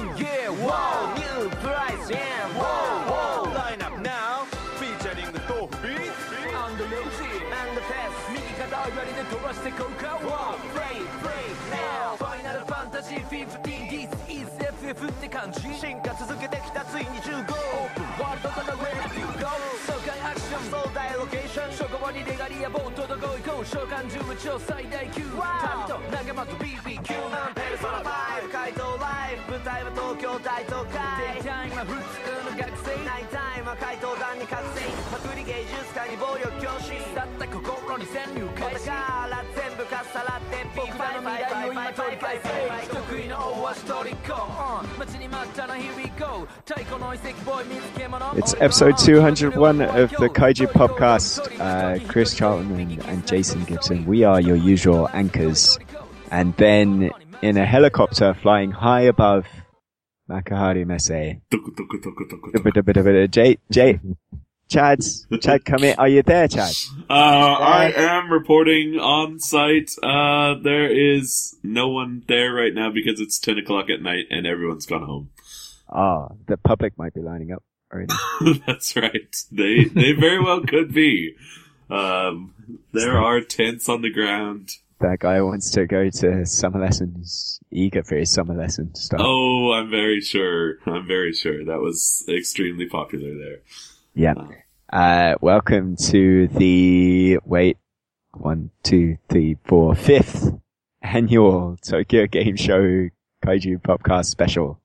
Yeah, whoa, new price, yeah, whoa, whoa. Line up now, featuring the Tofu Beats and the Lucy and the Fest. 右肩上がりで飛ばしてこうか。Wow, play, now. Final Fantasy 15, this is FF って感じ。進化続けてきたついに15。オープンワールドから ready to go。爽快アクション、壮大ロケーション。初号にレガリアボートどこ行こう。召喚獣超最大級。旅と仲間と BBQ。ペルソナ5、怪盗ライブ。舞台は東京大都会。デイタイムは普通の学生。ナイトタイムは怪盗団に覚醒。パクリ芸術家に暴力教師。だった心に潜入開始。から全部かっさらって僕らの未来を今取り返せ。得意の大足取り子。待ちに待ったな Here we go。太鼓の遺跡ボーイ見つけ物。 It's episode 201 of the Kaiju Podcast. Chris Charlton and Jason Gibson. We are your usual anchors. And then in a helicopter flying high above Makahari Messe. Chad, come in. Are you there, Chad? I am reporting on site. There is no one there right now because it's 10 o'clock at night and everyone's gone home. The public might be lining up already. That's right. They very well could be. There are tents on the ground. That guy wants to go to summer lessons. Eager for his summer lesson to start. Oh, I'm very sure. That was extremely popular there. Yeah. Welcome to the, 5th annual Tokyo Game Show Kaiju Podcast Special.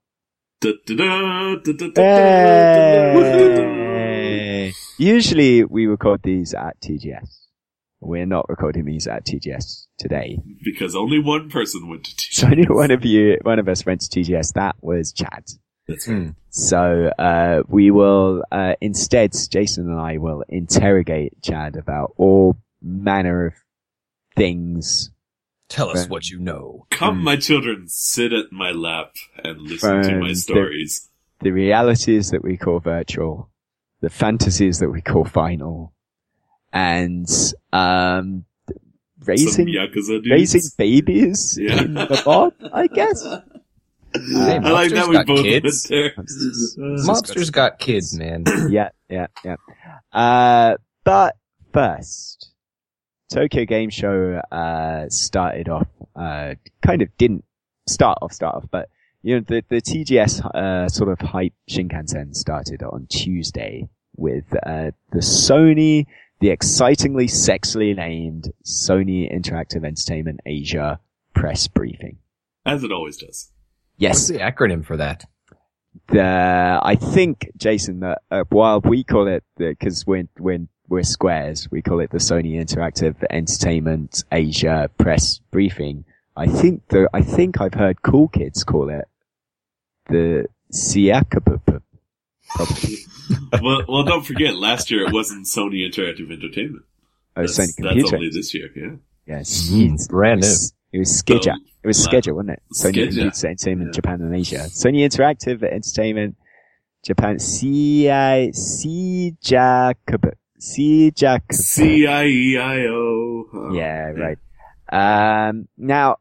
Hey! Usually we record these at TGS. We're not recording these at TGS today. Because only one person went to TGS. So only one of us went to TGS. That was Chad. That's right. So, we will, instead, Jason and I will interrogate Chad about all manner of things. Tell us what you know. Come, my children, sit at my lap and listen to my stories. The realities that we call virtual, the fantasies that we call final, and, raising babies in the mod, I guess. Hey, I like that we both kids. went there. Monsters got kids, man. Yeah. But first, Tokyo Game Show, started off, kind of didn't start off, but, you know, the TGS, sort of hype Shinkansen started on Tuesday with, the excitingly sexily named Sony Interactive Entertainment Asia press briefing. As it always does. Yes. What's the acronym for that? I think, Jason, that while we call it, because we're squares, we call it the Sony Interactive Entertainment Asia Press Briefing. I think I've heard cool kids call it the Siakapup. well, don't forget, last year it wasn't Sony Interactive Entertainment. Sony Computer. That's only this year, yeah. Yes. Brand new. It was Skidja. It was Skidja, wasn't it? Sony Computer Entertainment Japan and Asia. Sony Interactive Entertainment Japan. Sijakubu. CIEIO. Yeah, right. Now,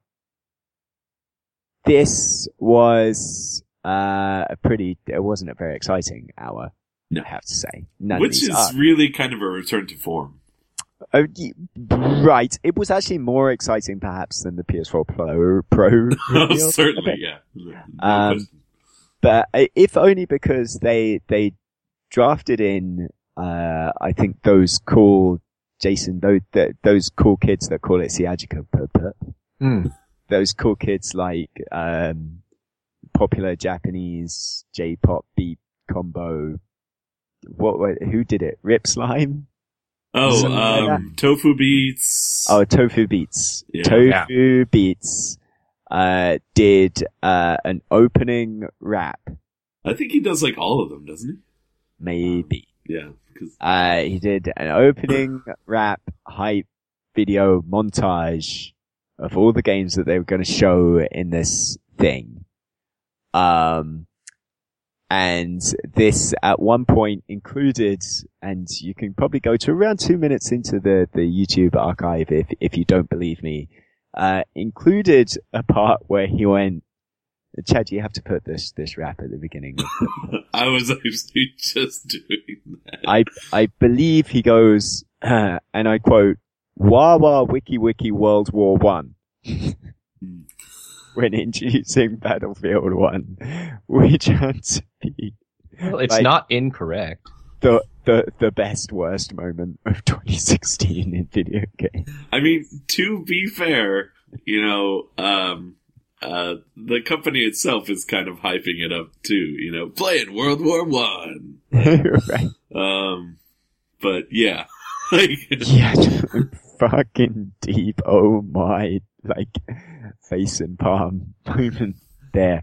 this was, it wasn't a very exciting hour. No. I have to say. Which is really kind of a return to form. Oh, right. It was actually more exciting perhaps than the PS4 Pro. Certainly, yeah. No but if only because they drafted in, I think those cool, Jason, those cool kids that call it Siajika. Those cool kids like, popular Japanese J-pop beat combo. Who did it? Rip Slime? Tofu Beats. Oh, Tofu Beats. Yeah. Tofu Beats, did, an opening rap. I think he does like all of them, doesn't he? Maybe. Yeah. He did an opening rap hype video montage of all the games that they were going to show in this thing. And this at one point included, and you can probably go to around 2 minutes into the YouTube archive if you don't believe me, included a part where he went, Chad, you have to put this rap at the beginning. I was actually just doing that. I believe he goes, and I quote, "Wah wah wiki wiki World War One," when introducing Battlefield 1, which had to be Well, it's not incorrect. the best worst moment of 2016 in video games. I mean, to be fair, the company itself is kind of hyping it up too, playing World War One. Right. But yeah. Yeah, fucking deep, oh my, face and palm moment there.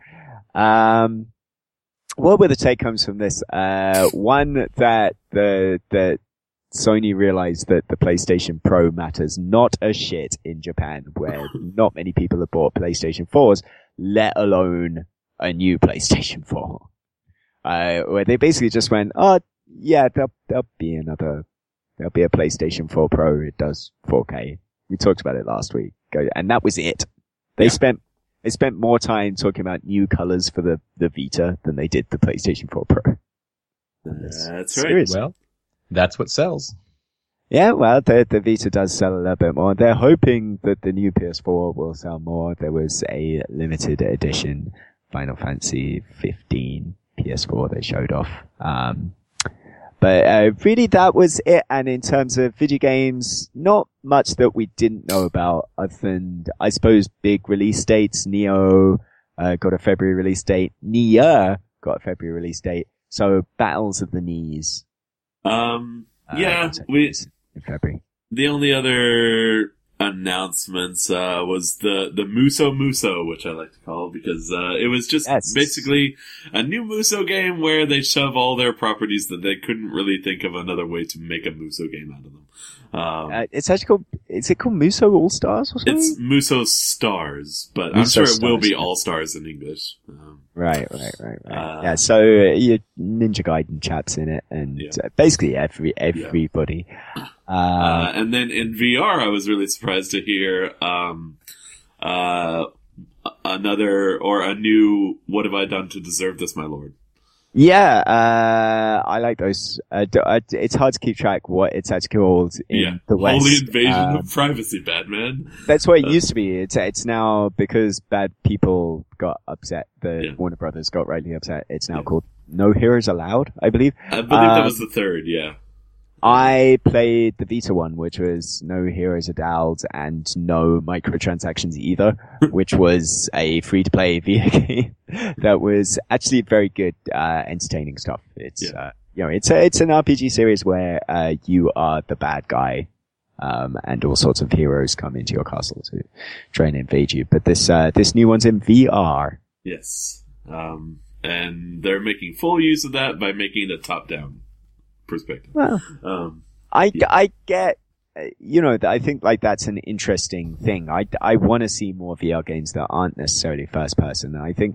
What were the take homes from this? One, that Sony realized that the PlayStation Pro matters not a shit in Japan, where not many people have bought PlayStation 4s, let alone a new PlayStation 4. Where they basically just went, oh, yeah, there'll be a PlayStation 4 Pro. It does 4K. We talked about it last week. And that was it. They spent more time talking about new colors for the Vita than they did the PlayStation 4 Pro. That's right. Seriously. Well, that's what sells. Yeah, well, the Vita does sell a little bit more. They're hoping that the new PS4 will sell more. There was a limited edition Final Fantasy 15 PS4 they showed off. But really that was it. And in terms of video games, not much that we didn't know about other than, I suppose, big release dates. Neo got a February release date. Nier got a February release date. So Battles of the Knees. Yeah, in February. The only other announcements was the Muso, which I like to call, because it was just basically a new Muso game where they shove all their properties that they couldn't really think of another way to make a Muso game out of them. It's actually called, is it called Muso All Stars or something? It's Muso Stars, but Muso I'm sure it will Stars, be All Stars in English. Right. Yeah, so you Ninja Gaiden chaps in it, and basically everybody. And then in VR, I was really surprised to hear a new "What have I done to deserve this, my lord?" Yeah, I like those. It's hard to keep track what it's actually called in the West. Holy invasion of privacy, Batman. That's what it used to be. It's now, because bad people got upset, Warner Brothers got rightly upset, it's now called No Heroes Allowed, I believe. I believe that was the third, yeah. I played the Vita one, which was No Heroes Allowed and no microtransactions either, which was a free-to-play VR game that was actually very good, entertaining stuff. It's, it's an RPG series where, you are the bad guy, and all sorts of heroes come into your castle to try and invade you. But this new one's in VR. Yes. And they're making full use of that by making it a top-down perspective. Well, I get, I think that's an interesting thing. I want to see more VR games that aren't necessarily first person. I think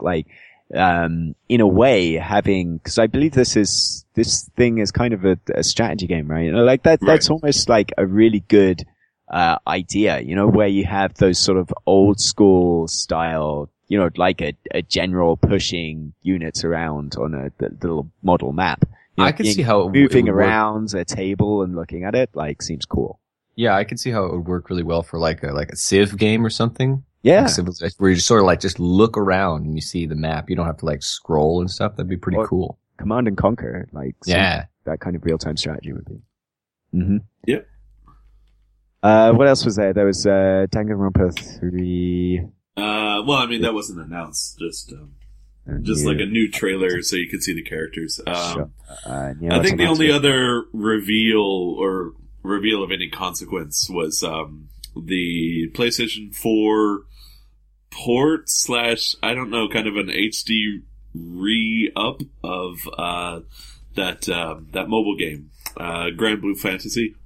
in a way because I believe this thing is kind of a strategy game, right? That's almost like a really good, idea, where you have those sort of old school style, like a general pushing units around on a little model map. I can see how moving around a table and looking at it seems cool. Yeah, I can see how it would work really well for like a Civ game or something. Yeah, like Civilization, where you just sort of just look around and you see the map. You don't have to scroll and stuff. That'd be pretty cool. Command and Conquer, that kind of real time strategy would be. Mm-hmm. Yep. What else was there? There was Danganronpa 3. Well, I mean that wasn't announced. Just like a new trailer so you could see the characters. Sure. I think the only other reveal of any consequence was the PlayStation 4 port / I don't know, kind of an HD re-up of that mobile game, Grand Blue Fantasy.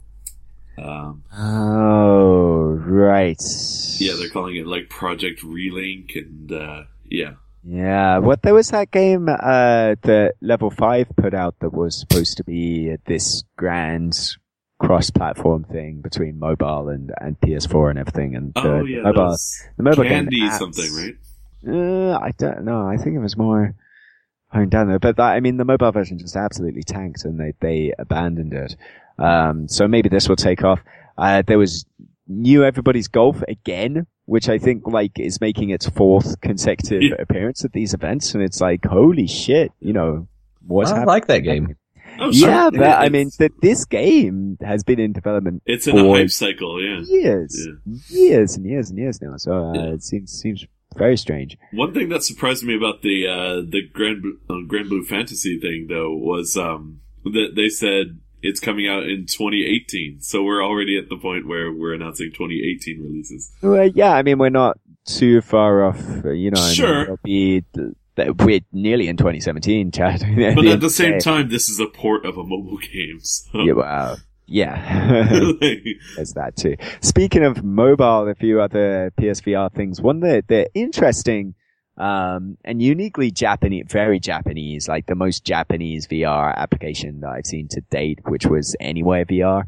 Oh, right. Yeah, they're calling it Project Relink, and yeah. Yeah, there was that game that Level 5 put out that was supposed to be this grand cross-platform thing between mobile and PS4 and everything. And the mobile Candy game something, right? I don't know. I think it was more honed down there. But the mobile version just absolutely tanked and they abandoned it. So maybe this will take off. There was New Everybody's Golf again, which I think is making its 4th consecutive appearance at these events. And it's like, holy shit, what's happening? I like that game. Oh, sure. Yeah, but this game has been in development It's in a hype cycle, yeah. years and years and years now. So it seems very strange. One thing that surprised me about the Grand Blue Fantasy thing, though, was that they said it's coming out in 2018. So we're already at the point where we're announcing 2018 releases. Well, yeah, we're not too far off. Sure. It'll be we're nearly in 2017, Chad. But at the same time, this is a port of a mobile game. So. Yeah, well, yeah. There's that too. Speaking of mobile, a few other PSVR things. One that they're interesting, and uniquely Japanese, very Japanese, like the most Japanese VR application that I've seen to date, which was Anywhere VR.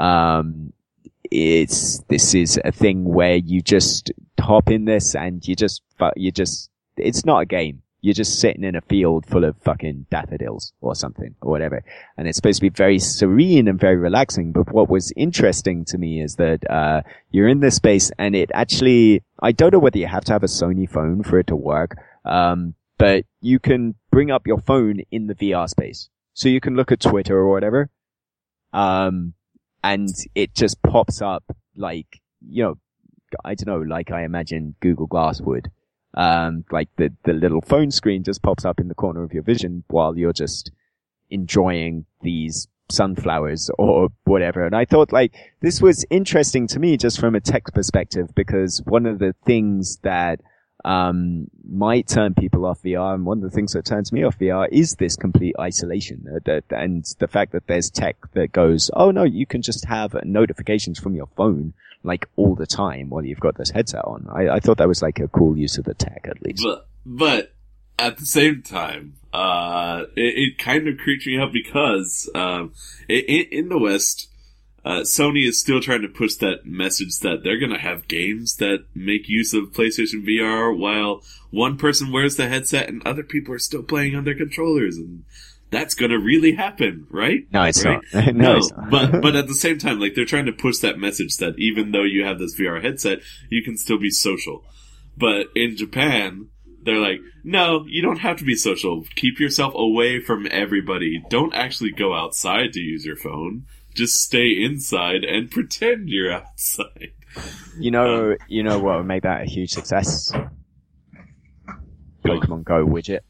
This is a thing where you just hop in this and it's not a game. You're just sitting in a field full of fucking daffodils or something or whatever. And it's supposed to be very serene and very relaxing. But what was interesting to me is that, you're in this space and it actually, I don't know whether you have to have a Sony phone for it to work. But you can bring up your phone in the VR space. So you can look at Twitter or whatever. And it just pops up I don't know, like I imagine Google Glass would. The little phone screen just pops up in the corner of your vision while you're just enjoying these sunflowers or whatever. And I thought this was interesting to me just from a tech perspective, because one of the things that might turn people off VR, and one of the things that turns me off VR, is this complete isolation. And the fact that there's tech that goes, oh no, you can just have notifications from your phone all the time while you've got this headset on. I thought that was a cool use of the tech, at least. But at the same time, it kind of creeps me out because in the West, Sony is still trying to push that message that they're going to have games that make use of PlayStation VR while one person wears the headset and other people are still playing on their controllers. And that's going to really happen, right? No, it's right? not. No, it's not. but at the same time, they're trying to push that message that even though you have this VR headset, you can still be social. But in Japan, they're like, no, you don't have to be social. Keep yourself away from everybody. Don't actually go outside to use your phone. Just stay inside and pretend you're outside. You know what would make that a huge success? Pokemon Go widget.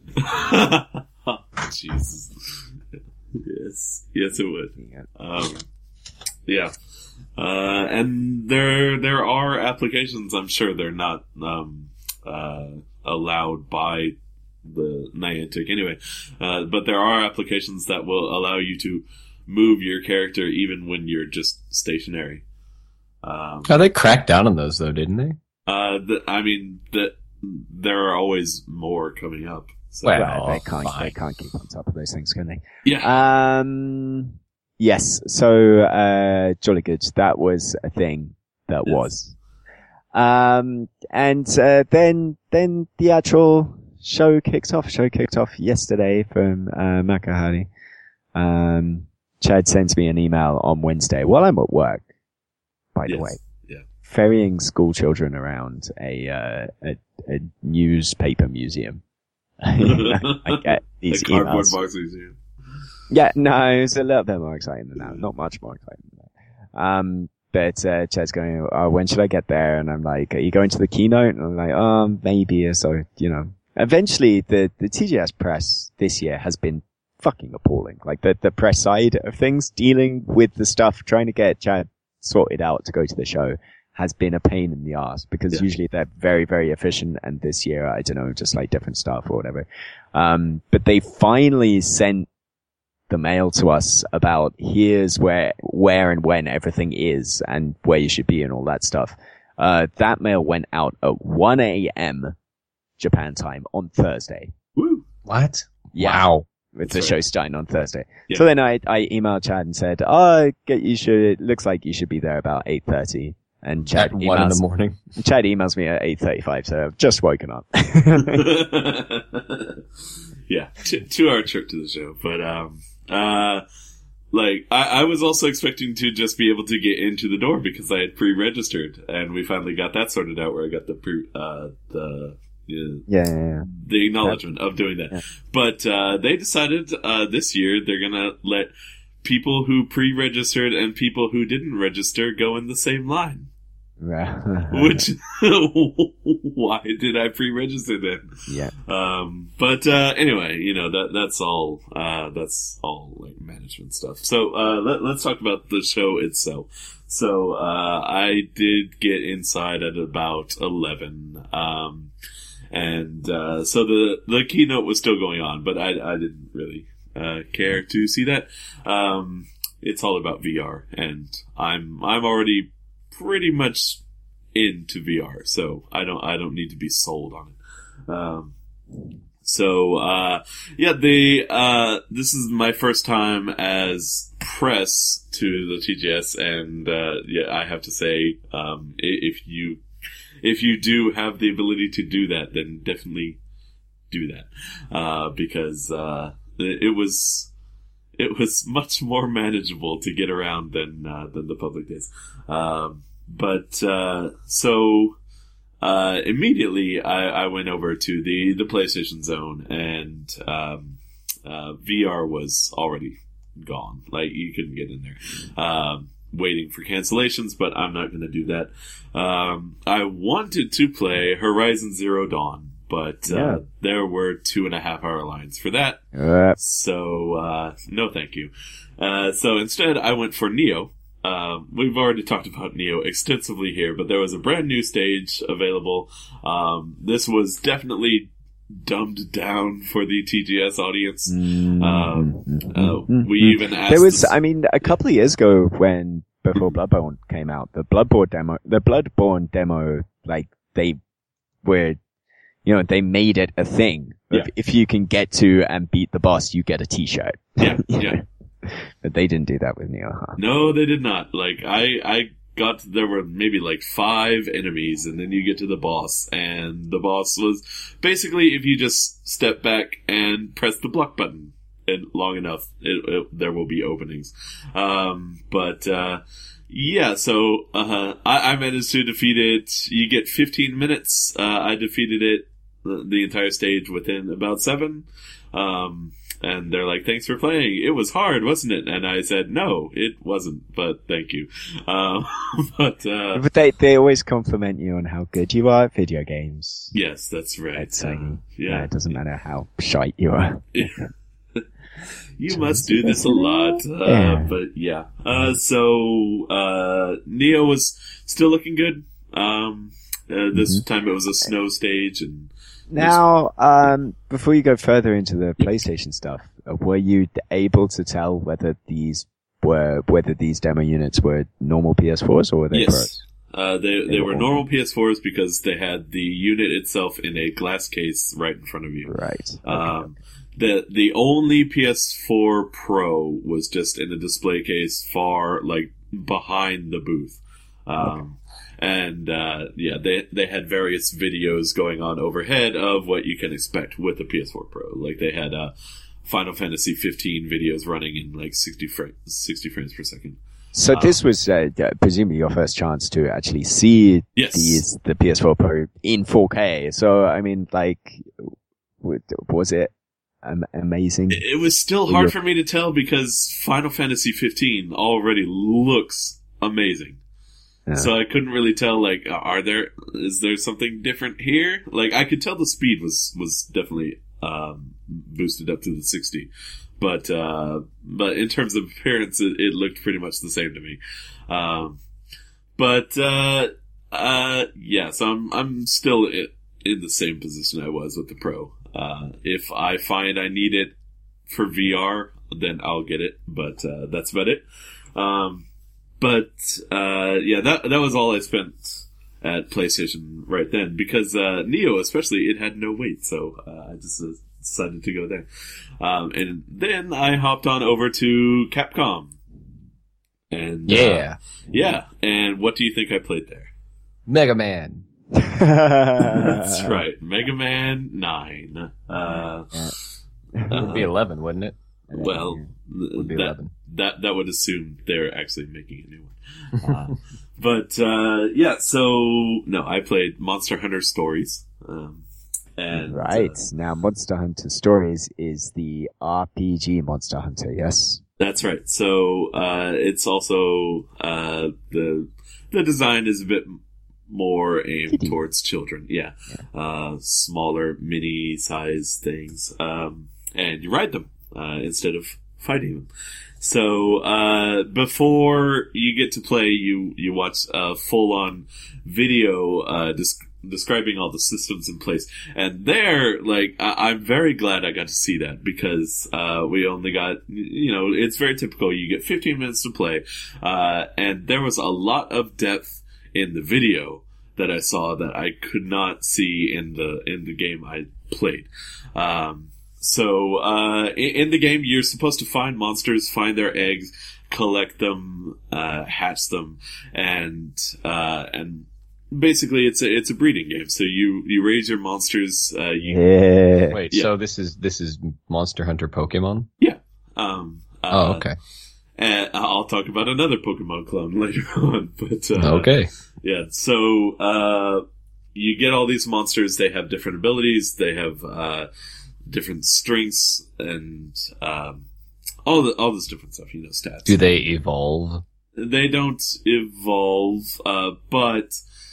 Jesus. Yes, it would. Yeah. And there are applications. I'm sure they're not allowed by the Niantic anyway. But there are applications that will allow you to move your character even when you're just stationary. They cracked down on those though, didn't they? There are always more coming up. So. Well, they can't keep on top of those things, can they? Yeah. Yes. So, jolly good. That was a thing. That was. And then the actual show kicked off. Show kicked off yesterday from Makahari. Chad sends me an email on Wednesday while I'm at work, by the way. Yeah. Ferrying school children around a newspaper museum. I get these cardboard emails. box museum. Yeah, no, it's a little bit more exciting than that. Not much more exciting than that. But Chad's going, when should I get there? And I'm like, are you going to the keynote? And I'm like, maybe. So, eventually the TGS press this year has been fucking appalling. The press side of things, dealing with the stuff, trying to get Chad sorted out to go to the show, has been a pain in the ass, because usually they're very, very efficient, and this year, I don't know, just different stuff or whatever. But they finally sent the mail to us about here's where and when everything is and where you should be and all that stuff. That mail went out at 1 a.m. Japan time on Thursday. Woo! What? Yeah. Wow. With the show starting on Thursday. Yeah. So then I emailed Chad and said, it looks like you should be there about 8:30. And Chad At 1 in the emails, morning. Chad emails me at 8:35, so I've just woken up. Yeah, 2-hour trip to the show, but I was also expecting to just be able to get into the door because I had pre-registered, and we finally got that sorted out where I got the the acknowledgement of doing that. Yeah. But they decided this year they're gonna let people who pre-registered and people who didn't register go in the same line. Which, why did I pre-register then? Yeah. But anyway, that's all like management stuff. So, let's talk about the show itself. So, I did get inside at about 11. So the keynote was still going on, but I didn't really, care to see that. It's all about VR, and I'm already pretty much into VR, so I don't need to be sold on it. This is my first time as press to the TGS, and I have to say, if you do have the ability to do that, then definitely do that, because it was much more manageable to get around than the public days. Immediately I went over to the PlayStation Zone, and VR was already gone. Like, you couldn't get in there. Waiting for cancellations, but I'm not going to do that. I wanted to play Horizon Zero Dawn, but there were 2.5 hour lines for that. So no thank you. So instead I went for Neo. We've already talked about Neo extensively here, but there was a brand new stage available. This was definitely dumbed down for the TGS audience. We even asked... There was, a couple of years ago before Bloodborne came out, the Bloodborne demo, like, they were, they made it a thing. Yeah. If you can get to and beat the boss, you get a t-shirt. Yeah, yeah. But they didn't do that with Neo, huh? No, they did not. Like, there were maybe like 5 enemies, and then you get to the boss, and the boss was basically, if you just step back and press the block button long enough, there will be openings. So, I managed to defeat it. You get 15 minutes. I defeated it, the entire stage, within about 7. And they're like, thanks for playing. It was hard, wasn't it? And I said, no, it wasn't, but thank you. But they always compliment you on how good you are at video games. Yes, that's right. It's it doesn't matter how shite you are. You must do this a lot. But yeah. Neo was still looking good. This time it was a snow stage, and now, before you go further into the PlayStation stuff, were you able to tell whether these demo units were normal PS4s or were they Pros? They were normal PS4s because they had the unit itself in a glass case right in front of you. Right. The only PS4 Pro was just in a display case far, like, behind the booth. They had various videos going on overhead of what you can expect with a PS4 Pro. Like, they had Final Fantasy 15 videos running in like 60 frames per second. So this was presumably your first chance to actually see the PS4 Pro in 4K. So was it amazing? It was still hard for me to tell because Final Fantasy 15 already looks amazing. Yeah. So I couldn't really tell, like, is there something different here? Like, I could tell the speed was definitely, boosted up to the 60. But in terms of appearance, it looked pretty much the same to me. So I'm still in the same position I was with the Pro. If I find I need it for VR, then I'll get it, but that's about it. That was all I spent at PlayStation right then, because Neo especially, it had no wait, so I just decided to go there. And then I hopped on over to Capcom. And Yeah. yeah. And what do you think I played there? Mega Man. That's right, Mega Man 9. It would be 11, wouldn't it? Well, Would be 11. that would assume they're actually making a new one. But yeah, so no, I played Monster Hunter Stories. And Right. Now, Monster Hunter Stories is the RPG Monster Hunter, yes? that's right. So it's also the design is a bit more aimed towards children. Yeah. Smaller, mini-size things. And you ride them instead of fighting them. So before you get to play, you watch a full-on video describing all the systems in place. And there, like, I'm very glad I got to see that because we only got, it's very typical. You get 15 minutes to play, and there was a lot of depth in the video that I saw that I could not see in the game I played. So in the game, you're supposed to find monsters, find their eggs, collect them, hatch them, and basically it's a breeding game. So you raise your monsters. Yeah. Wait, Yeah. so this is Monster Hunter Pokemon? Yeah. Okay. And I'll talk about another Pokemon clone later on. But Okay. yeah. So you get all these monsters. They have different abilities. They have different strengths and all this different stuff. Stats. Do they evolve? They don't evolve, but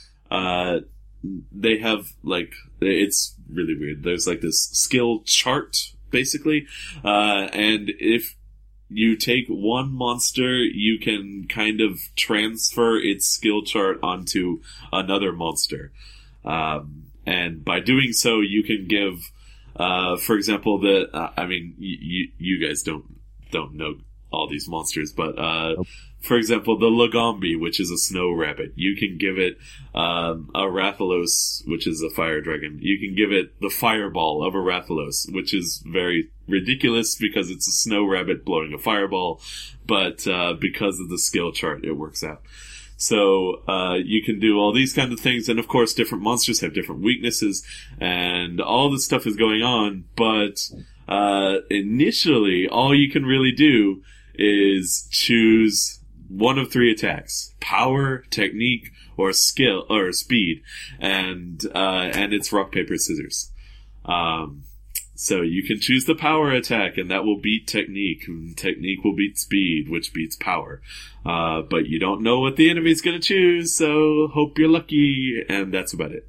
they have, like, it's really weird. There's like this skill chart, basically, and if you take one monster, you can kind of transfer its skill chart onto another monster. And by doing so, you can give, for example, you guys don't know all these monsters, but, for example, the Lagombi, which is a snow rabbit, you can give it, a Rathalos, which is a fire dragon. You can give it the fireball of a Rathalos, which is very ridiculous because it's a snow rabbit blowing a fireball, but, because of the skill chart, it works out. So, you can do all these kind of things, and of course, different monsters have different weaknesses, and all this stuff is going on, but, initially, all you can really do is choose one of 3 attacks: power, technique, or skill, or speed, and it's rock, paper, scissors. So you can choose the power attack, and that will beat technique, and technique will beat speed, which beats power. But you don't know what the enemy's gonna choose, so hope you're lucky, and that's about it.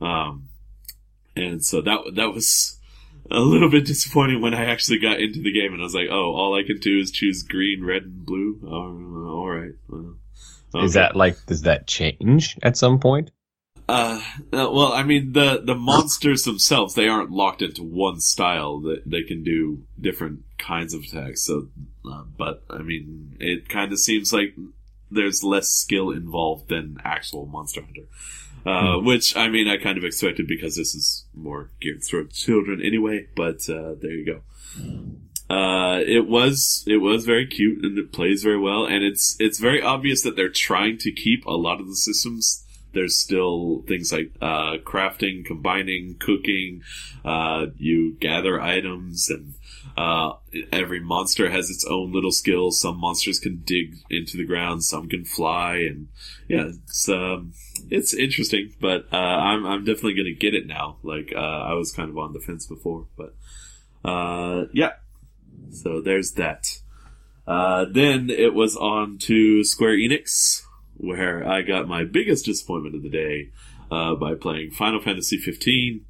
And so that was a little bit disappointing when I actually got into the game, and I was like, oh, all I can do is choose green, red, and blue? Alright. Okay. Does that change at some point? Well, I mean, the monsters themselves, they aren't locked into one style. They can do different kinds of attacks. So, but, I mean, it kind of seems like there's less skill involved than actual Monster Hunter. Which, I mean, I kind of expected because this is more geared toward children anyway, but, there you go. It was very cute and it plays very well, and it's very obvious that they're trying to keep a lot of the systems. There's still things like, crafting, combining, cooking, you gather items, and, every monster has its own little skill. Some monsters can dig into the ground, some can fly, and yeah, it's interesting, but, I'm definitely gonna get it now. Like, I was kind of on the fence before, but, yeah. So there's that. Then it was on to Square Enix, where I got my biggest disappointment of the day, by playing Final Fantasy 15.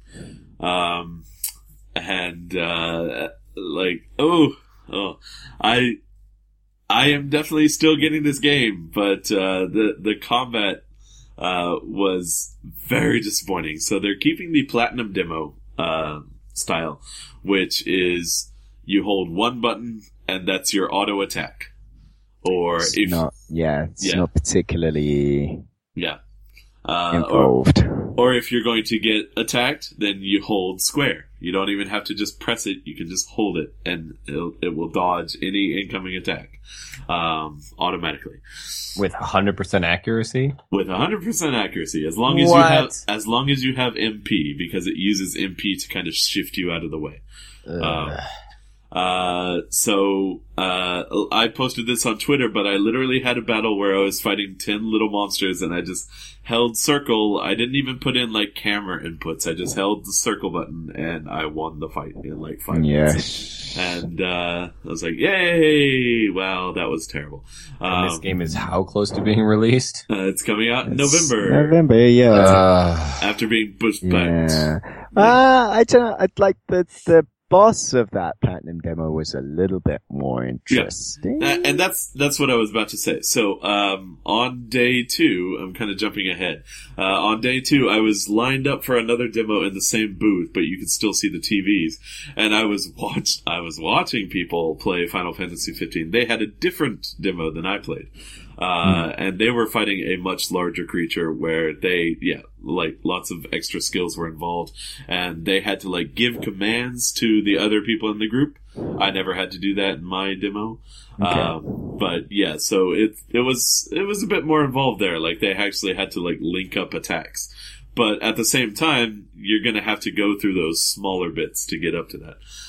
I am definitely still getting this game, but, the combat, was very disappointing. So they're keeping the Platinum Demo, style, which is, you hold one button, and that's your auto attack. Or It's not particularly Yeah. involved. Or if you're going to get attacked, then you hold square. You don't even have to just press it. You can just hold it, and it will dodge any incoming attack automatically With 100% accuracy? with 100% accuracy. As long as you have MP, because it uses MP to kind of shift you out of the way. I posted this on Twitter, but I literally had a battle where I was fighting 10 little monsters, and I just held circle. I didn't even put in like camera inputs. I just held the circle button, and I won the fight in like 5 minutes. And I was like, "Yay!" Wow, that was terrible. And this game is how close to being released? It's coming out in November. November, yeah. After being pushed back. I don't know. I'd like the boss of that platinum demo was a little bit more interesting. Yeah. And that's what I was about to say. So, on day 2, I'm kind of jumping ahead. On day 2, I was lined up for another demo in the same booth, but you could still see the TVs. And I was watching people play Final Fantasy 15. They had a different demo than I played. And they were fighting a much larger creature where lots of extra skills were involved, and they had to like give commands to the other people in the group. I never had to do that in my demo. Okay. But yeah, so it was a bit more involved there. Like they actually had to like link up attacks. But at the same time, you're gonna have to go through those smaller bits to get up to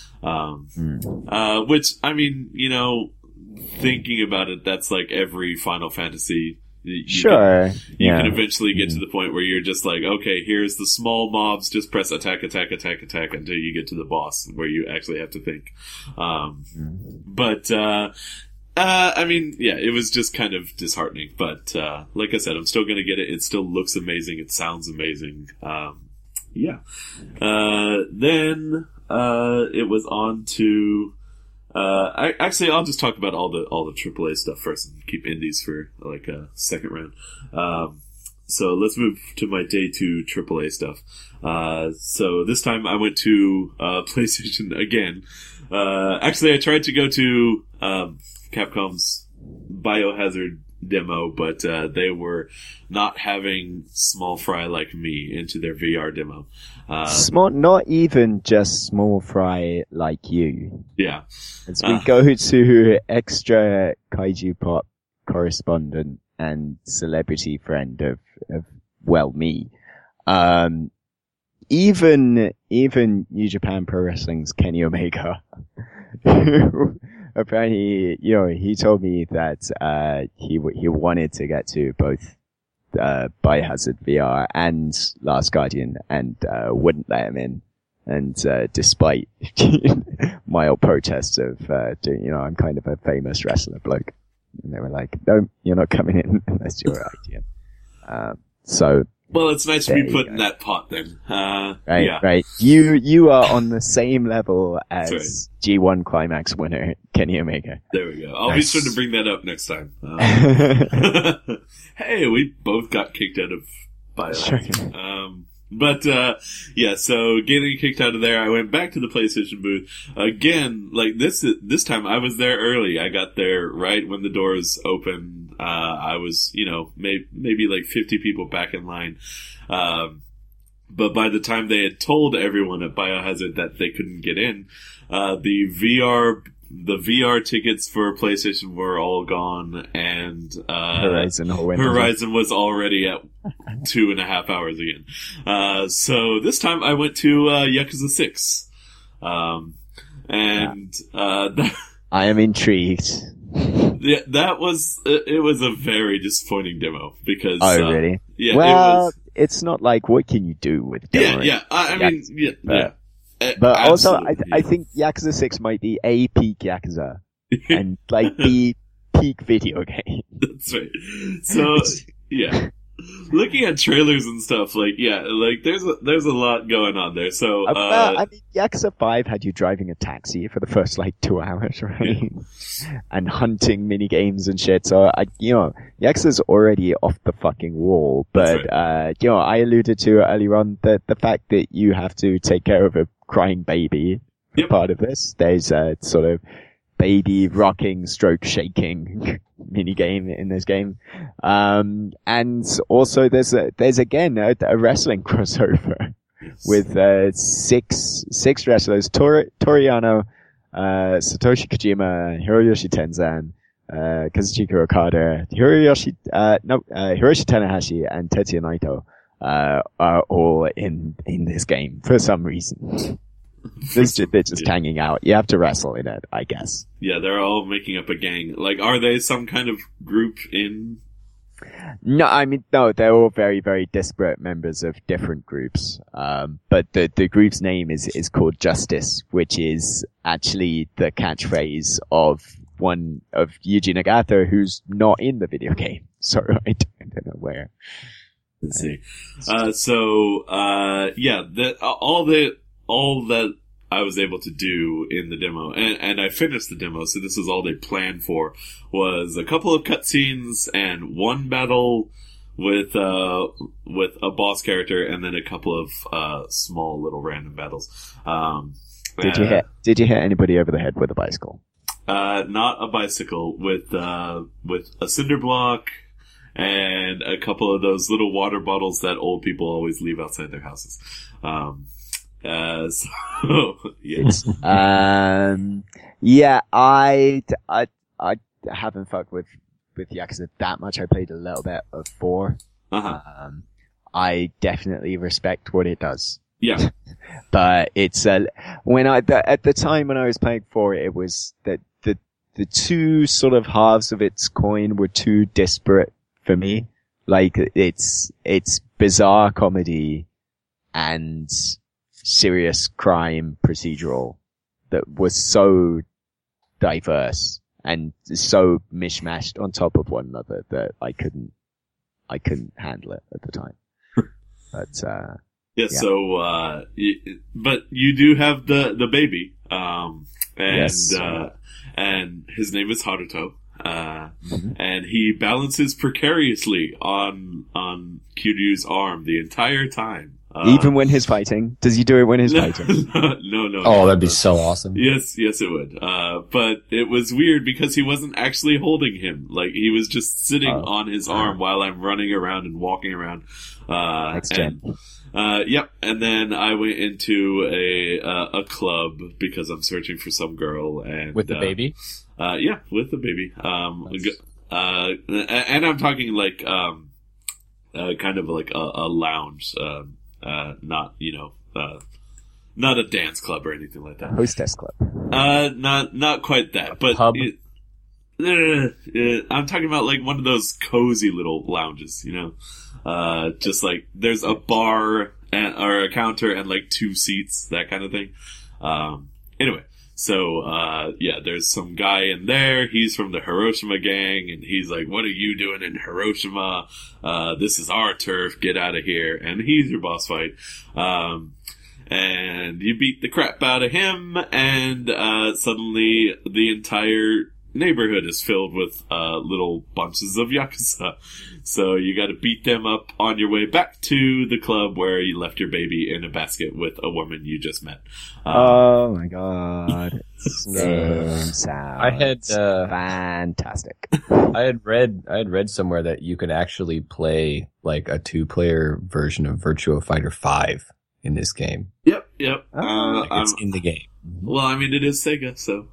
that. Which, I mean, thinking about it, that's like every Final Fantasy. You can eventually get to the point where you're just like, okay, here's the small mobs, just press attack until you get to the boss where you actually have to think. I mean, yeah, it was just kind of disheartening, but, like I said, I'm still gonna get it. It still looks amazing. It sounds amazing. Then, it was on to, I'll just talk about all the AAA stuff first and keep indies for like a second round. So let's move to my day 2 AAA stuff. So this time I went to PlayStation again. Actually, I tried to go to Capcom's Biohazard demo, but they were not having Small Fry like me into their VR demo. Not even just Small Fry like you. Yeah. As we go to extra Kaiju Pop correspondent and celebrity friend of me. Even New Japan Pro Wrestling's Kenny Omega, who apparently, he told me that, he wanted to get to both, Biohazard VR and Last Guardian and, wouldn't let him in. And, despite mild protests of, I'm kind of a famous wrestler bloke. And they were like, no, you're not coming in unless you're IGN. Well, it's nice to be put in that pot then. Right. You are on the same level as G1 Climax winner Kenny Omega. There we go. I'll be sure to bring that up next time. Hey, we both got kicked out of Biohazard. So getting kicked out of there, I went back to the PlayStation booth. Again, like this time I was there early. I got there right when the doors opened. I was, maybe like 50 people back in line. But by the time they had told everyone at Biohazard that they couldn't get in, the VR tickets for PlayStation were all gone, and Horizon was already at 2.5 hours again. So this time I went to Yakuza 6. I am intrigued. Yeah, it was a very disappointing demo because. Oh, really? Yeah. Well, it's not like what can you do with demo? Yeah. I mean, yeah. But also, I think Yakuza 6 might be a peak Yakuza and like the peak video game. That's right. So, yeah. Looking at trailers and stuff, there's a lot going on there. So, I mean, Yakuza 5 had you driving a taxi for the first 2 hours, right? Yeah. And hunting mini games and shit. So, Yakuza's already off the fucking wall. But, right. I alluded to earlier on the fact that you have to take care of a crying baby. Yep. Part of this. There's a sort of baby rocking stroke shaking mini game in this game. And also there's again a wrestling crossover with, 6 wrestlers, Toriano, Satoshi Kojima, Hiroyoshi Tenzan, Kazuchika Okada, Hiroshi Tanahashi, and Tetsuya Naito, are all in this game for some reason. They're just hanging out. You have to wrestle in it, I guess. Yeah, they're all making up a gang. Like, are they some kind of group in? No, I mean, no, they're all very, very disparate members of different groups. But the group's name is called Justice, which is actually the catchphrase of one of Yuji Nagata, who's not in the video game. So I don't know where. Let's see. All that I was able to do in the demo, and I finished the demo, so this is all they planned for, was a couple of cutscenes and one battle with a boss character, and then a couple of small little random battles. Did you hit anybody over the head with a bicycle? Not a bicycle, with a cinder block and a couple of those little water bottles that old people always leave outside their houses. Yeah, I haven't fucked with Yakuza that much. I played a little bit of 4. I definitely respect what it does. Yeah. But it's, at the time when I was playing 4, it was that the two sort of halves of its coin were too disparate for me. Like, it's bizarre comedy and serious crime procedural that was so diverse and so mishmashed on top of one another that I couldn't handle it at the time. But, yeah. So, but you do have the baby, and, yes. And his name is Haruto. And he balances precariously on Kiryu's arm the entire time. Even when he's fighting? Does he do it when he's fighting? No. Oh, that'd be so awesome. Yes, it would. But it was weird because he wasn't actually holding him. Like, he was just sitting on his arm while I'm running around and walking around. Yep. And then I went into a club because I'm searching for some girl, and with the baby. Yeah, with the baby. And I'm talking like kind of like a lounge. Not not a dance club or anything like that. Hostess club. Not quite that, but pub. I'm talking about like one of those cozy little lounges, just like there's a bar or a counter and like 2 seats, that kind of thing. Anyway, so there's some guy in there. He's from the Hiroshima gang, and he's like, "What are you doing in Hiroshima? This is our turf. Get out of here!" And he's your boss fight. And you beat the crap out of him, and suddenly the entire neighborhood is filled with little bunches of Yakuza. So you gotta beat them up on your way back to the club where you left your baby in a basket with a woman you just met. Oh my god. Sounds fantastic. I had read somewhere that you could actually play like a 2-player version of Virtua Fighter 5 in this game. Yep. Like it's in the game. Well, I mean, it is Sega, so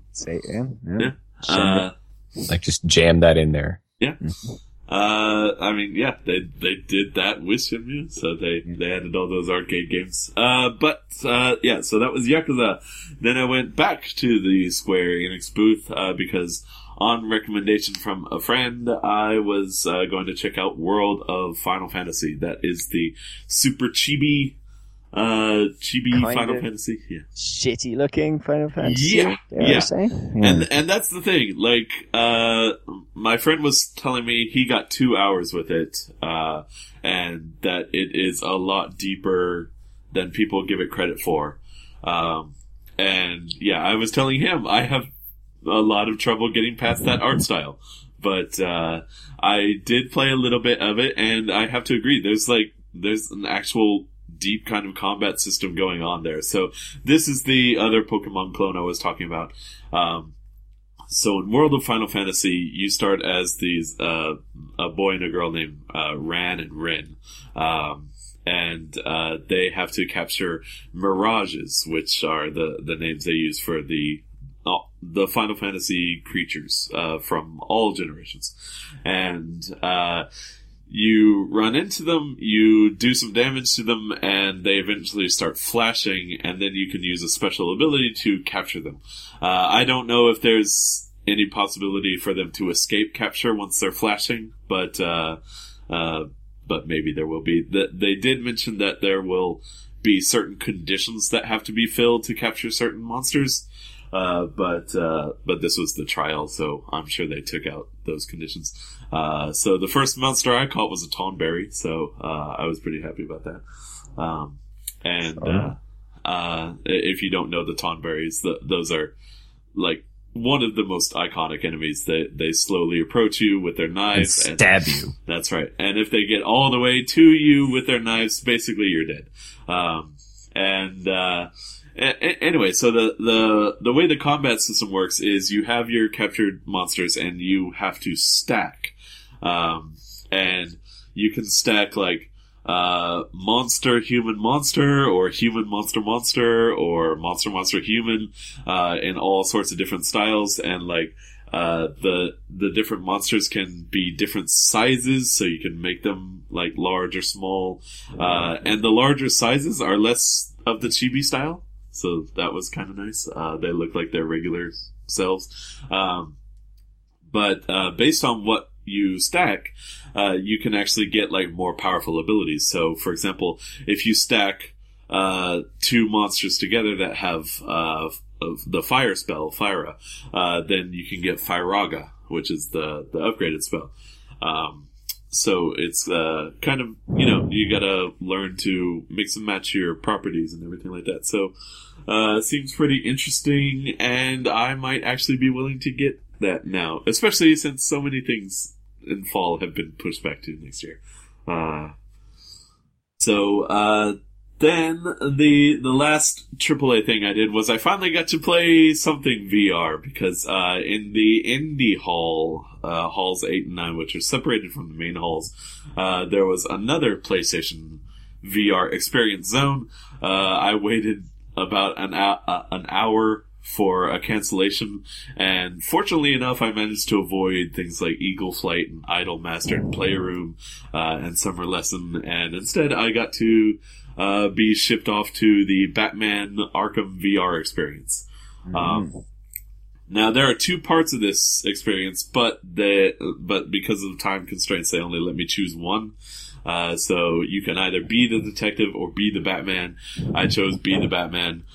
yeah. Like just jam that in there. Yeah. I mean, yeah, they did that with Shenmue, so they added all those arcade games. So that was Yakuza. Then I went back to the Square Enix booth, because on recommendation from a friend, I was going to check out World of Final Fantasy. That is the super chibi Final Fantasy. Yeah. Shitty looking Final Fantasy. Yeah. Yeah. And that's the thing. Like, my friend was telling me he got 2 hours with it, and that it is a lot deeper than people give it credit for. And yeah, I was telling him I have a lot of trouble getting past that art style. But, I did play a little bit of it, and I have to agree, there's an actual deep kind of combat system going on there. So this is the other Pokemon clone I was talking about. So in World of Final Fantasy, you start as these, a boy and a girl named, Ran and Rin. And they have to capture mirages, which are the names they use for the Final Fantasy creatures, from all generations. And, you run into them, you do some damage to them, and they eventually start flashing, and then you can use a special ability to capture them. I don't know if there's any possibility for them to escape capture once they're flashing, but maybe there will be. They did mention that there will be certain conditions that have to be filled to capture certain monsters. But this was the trial, so I'm sure they took out those conditions. So the first monster I caught was a Tonberry, so, I was pretty happy about that. If you don't know the Tonberries, those are, like, one of the most iconic enemies. They slowly approach you with their knives and stab you. That's right. And if they get all the way to you with their knives, basically you're dead. Anyway, so the way the combat system works is you have your captured monsters and you have to stack. And you can stack like, monster, human monster, or human monster monster, or monster monster human, in all sorts of different styles. And like, the different monsters can be different sizes, so you can make them like large or small. And the larger sizes are less of the chibi style. So that was kind of nice. They look like their regular selves. But based on what you stack, you can actually get like more powerful abilities. So for example, if you stack, two monsters together that have, the fire spell, Fyra, then you can get Fyraga, which is the upgraded spell. So it's, kind of, you gotta learn to mix and match your properties and everything like that. So, seems pretty interesting, and I might actually be willing to get that now, especially since so many things in fall have been pushed back to next year. Then the last AAA thing I did was I finally got to play something VR, because in the indie hall, halls 8 and 9, which are separated from the main halls, there was another PlayStation VR experience zone. I waited about an hour for a cancellation, and fortunately enough, I managed to avoid things like Eagle Flight and Idolmaster and Playroom, and Summer Lesson, and instead I got to be shipped off to the Batman Arkham VR experience. Now there are 2 parts of this experience, but because of time constraints, they only let me choose one. So you can either be the detective or be the Batman. I chose be the Batman.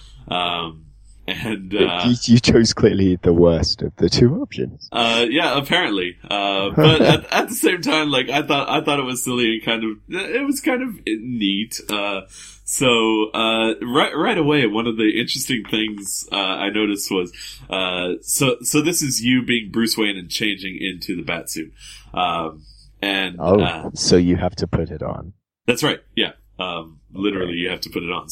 You chose clearly the worst of the 2 options. Yeah, apparently. But at the same time, like, I thought it was silly and it was kind of neat. So right away, one of the interesting things, I noticed was, so this is you being Bruce Wayne and changing into the Batsuit. So you have to put it on. That's right. Yeah. Literally you have to put it on.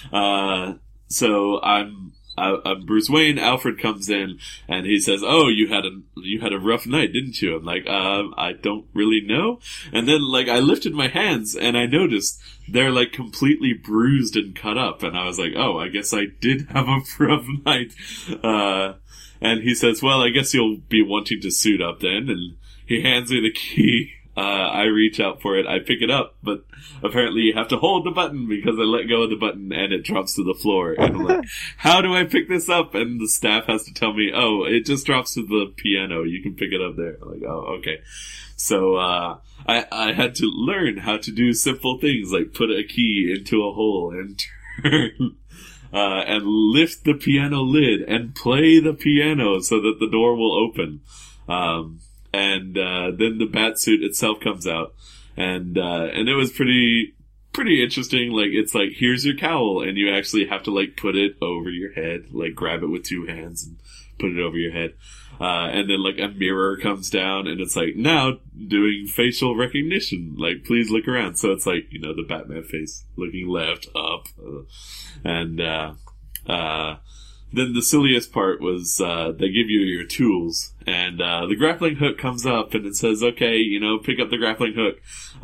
So I'm Bruce Wayne. Alfred comes in and he says, "Oh, you had a rough night, didn't you?" I'm like, I don't really know. And then like I lifted my hands and I noticed they're like completely bruised and cut up. And I was like, oh, I guess I did have a rough night. And he says, well, I guess you'll be wanting to suit up then. And he hands me the key. I reach out for it. I pick it up, but apparently you have to hold the button because I let go of the button and it drops to the floor. And I'm like, how do I pick this up? And the staff has to tell me, oh, it just drops to the piano. You can pick it up there. I'm like, oh, okay. So, I had to learn how to do simple things like put a key into a hole and turn, and lift the piano lid and play the piano so that the door will open. And then the Batsuit itself comes out, and it was pretty interesting. Like, it's like, here's your cowl, and you actually have to like put it over your head, like grab it with 2 hands and put it over your head. And then like a mirror comes down and it's like, now doing facial recognition, like please look around. So it's like, the Batman face looking left, up, then the silliest part was, they give you your tools, and, the grappling hook comes up, and it says, okay, pick up the grappling hook.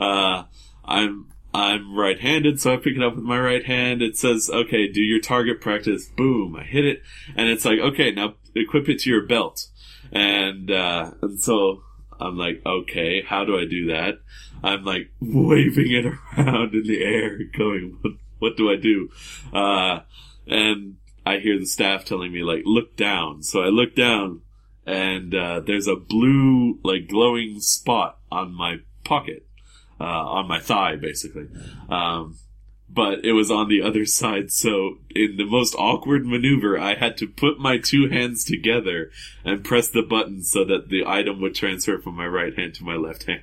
I'm right-handed, so I pick it up with my right hand. It says, okay, do your target practice. Boom, I hit it, and it's like, okay, now equip it to your belt. And so I'm like, okay, how do I do that? I'm like waving it around in the air, going, what do I do? And I hear the staff telling me, like, look down. So I look down, and there's a blue, like, glowing spot on my pocket. On my thigh, basically. But it was on the other side, so in the most awkward maneuver, I had to put my two hands together and press the button so that the item would transfer from my right hand to my left hand.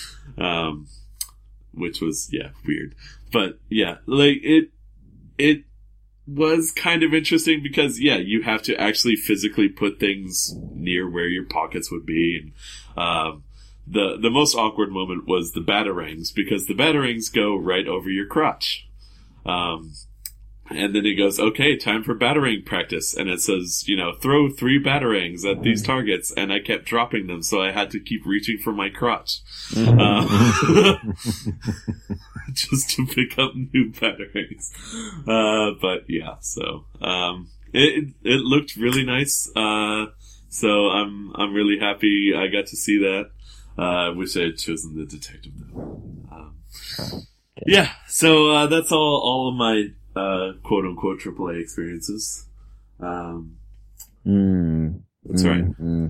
Which was, weird. But, like, it was kind of interesting because, you have to actually physically put things near where your pockets would be, and, the most awkward moment was the batarangs, because the batarangs go right over your crotch. And then it goes, okay, time for batarang practice. And it says, throw 3 batarangs at these targets. And I kept dropping them, so I had to keep reaching for my crotch. Just to pick up new batarangs. It looked really nice. So I'm really happy I got to see that. I wish I had chosen the detective though. Yeah, so that's all of my quote unquote AAA experiences. That's right.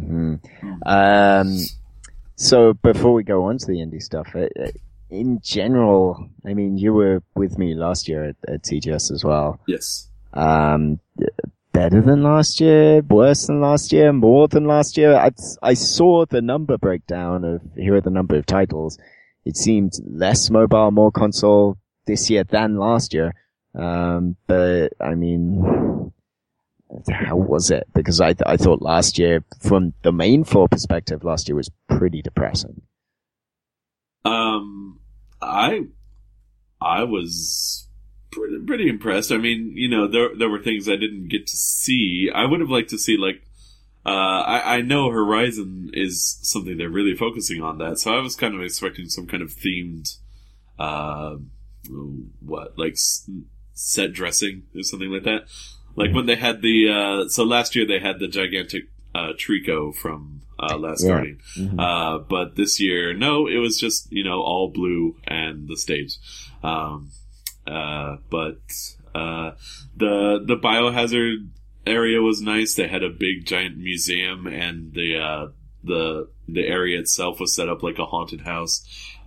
So before we go on to the indie stuff, in general, I mean, you were with me last year at TGS as well. Yes. Better than last year, worse than last year, more than last year. I saw the number breakdown of, here are the number of titles. It seemed less mobile, more console this year than last year. But I mean, how was it? Because I thought last year, from the main floor perspective, last year was pretty depressing. I was pretty impressed. I mean, there were things I didn't get to see. I would have liked to see, like, I know Horizon is something they're really focusing on that, so I was kind of expecting some kind of themed, set dressing or something like that. Like when they had so last year they had the gigantic, Trico from, Last Guardian. Mm-hmm. But this year, no, it was just, all blue and the stage. The Biohazard area was nice. They had a big giant museum, and the area itself was set up like a haunted house.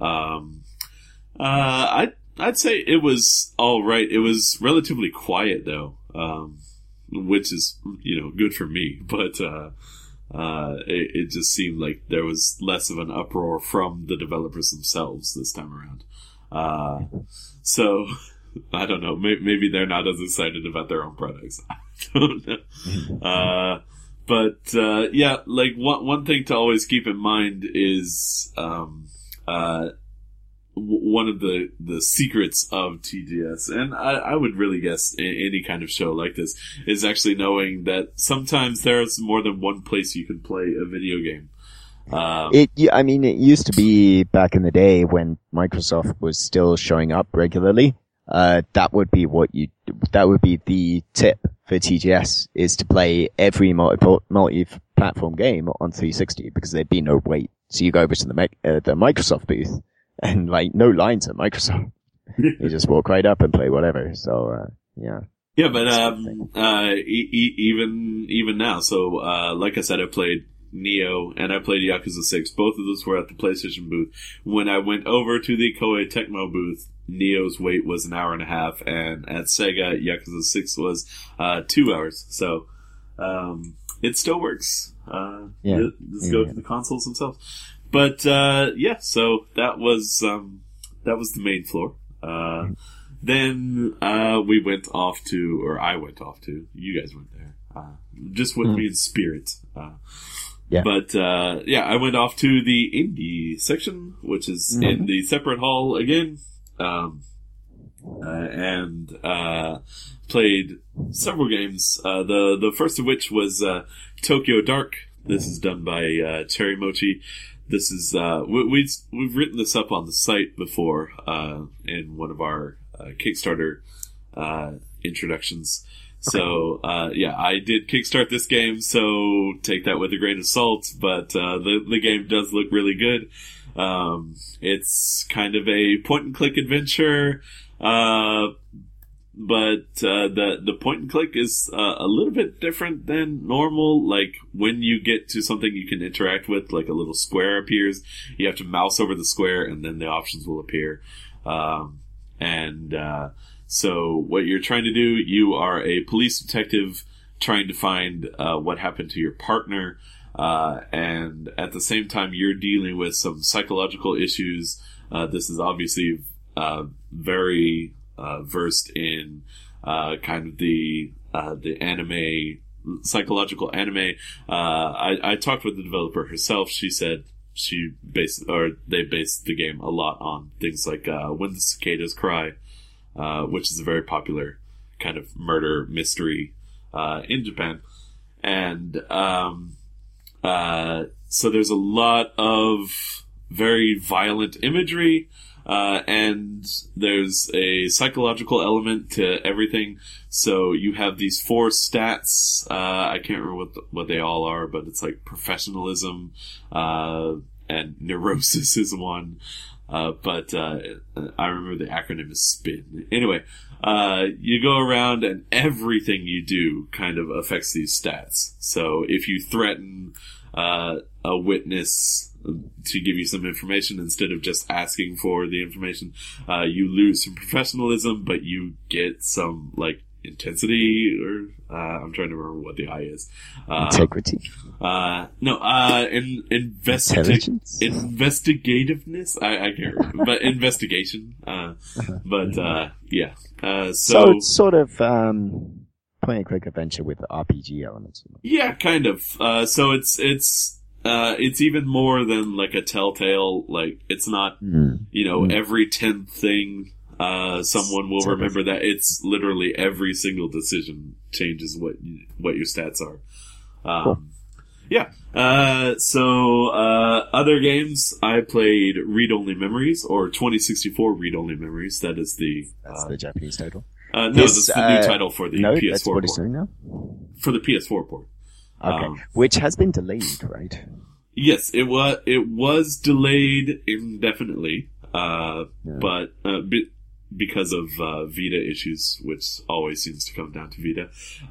I'd say it was alright. It was relatively quiet though, which is, good for me, but, it just seemed like there was less of an uproar from the developers themselves this time around. So, I don't know. Maybe they're not as excited about their own products. I don't know. Like one thing to always keep in mind is, one of the secrets of TGS, and I would really guess any kind of show like this, is actually knowing that sometimes there's more than one place you can play a video game. It used to be back in the day when Microsoft was still showing up regularly. That would be the tip for TGS, is to play every multi-platform game on 360, because there'd be no wait. So you go over to the Microsoft booth, and like no lines at Microsoft. You just walk right up and play whatever. So, yeah. Yeah, but, even now. So, like I said, I played Neo and I played Yakuza 6. Both of those were at the PlayStation booth. When I went over to the Koei Tecmo booth, Neo's wait was an hour and a half, and at Sega, Yakuza 6 was 2 hours. So, it still works. Just go to the consoles themselves. But, so that was the main floor. Then, we went off to, or I went off to, you guys went there, just with me in spirit. But, I went off to the indie section, which is in the separate hall again. and played several games. The first of which was Tokyo Dark. This is done by Cherry Mochi. This is we've written this up on the site before in one of our Kickstarter introductions. So I did kickstart this game, so take that with a grain of salt. But the game does look really good. It's kind of a point and click adventure, but the point and click is a little bit different than normal. Like when you get to something you can interact with, like a little square appears, you have to mouse over the square, and then the options will appear. So what you're trying to do, you are a police detective trying to find what happened to your partner. And at the same time, you're dealing with some psychological issues. This is obviously very versed in kind of the anime, psychological anime. I talked with the developer herself. She said they based the game a lot on things like When the Cicadas Cry, which is a very popular kind of murder mystery in Japan. And so there's a lot of very violent imagery, and there's a psychological element to everything. So you have these 4 stats. I can't remember what they all are, but it's like professionalism, and neurosis is one. But I remember the acronym is SPIN. Anyway, you go around and everything you do kind of affects these stats. So if you threaten a witness to give you some information instead of just asking for the information, you lose some professionalism, but you get some, like, intensity, or I'm trying to remember what the I is. Integrity? Intelligence? Investigativeness? I can't remember. But investigation. So it's sort of point and click adventure with RPG elements. Yeah, kind of. So it's even more than like a Telltale. Like, it's not, every 10th thing someone will remember that. It's literally every single decision changes what your stats are. Cool. Yeah. Other games, I played Read Only Memories, or 2064 Read Only Memories. That's the Japanese title. No, that's the new title for the PS4 that's what it's doing now? For the PS4 port. Okay. Which has been delayed, right? Yes, it was delayed indefinitely, but because of Vita issues, which always seems to come down to Vita.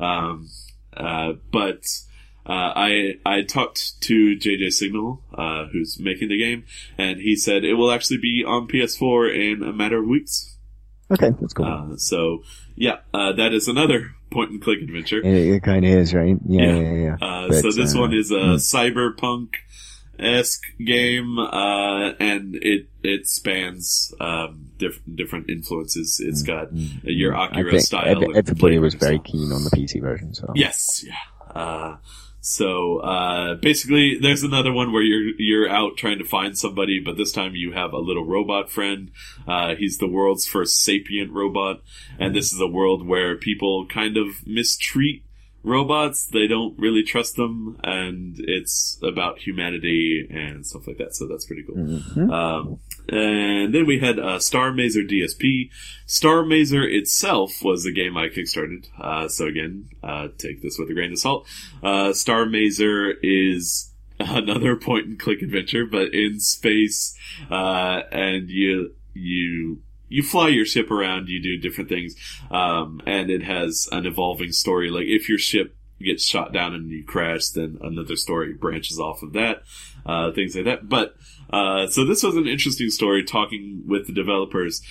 I talked to JJ Signal, who's making the game, and he said it will actually be on PS4 in a matter of weeks. Okay, that's cool. That is another point and click adventure. It kind of is, right? Yeah. So this one is a cyberpunk-esque game, and it spans different influences. It's got your Akira style. Everybody was very keen on the PC version. So yes, yeah. Basically, there's another one where you're out trying to find somebody, but this time you have a little robot friend. He's the world's first sapient robot, and this is a world where people kind of mistreat robots. They don't really trust them, and it's about humanity and stuff like that, so that's pretty cool. Mm-hmm. And then we had Star Mazer DSP. Star Mazer itself was a game I kickstarted. So again, take this with a grain of salt. Star Mazer is another point and click adventure, but in space, and you fly your ship around, you do different things, and it has an evolving story. Like, if your ship gets shot down and you crash, then another story branches off of that, things like that. But, so this was an interesting story, talking with the developers.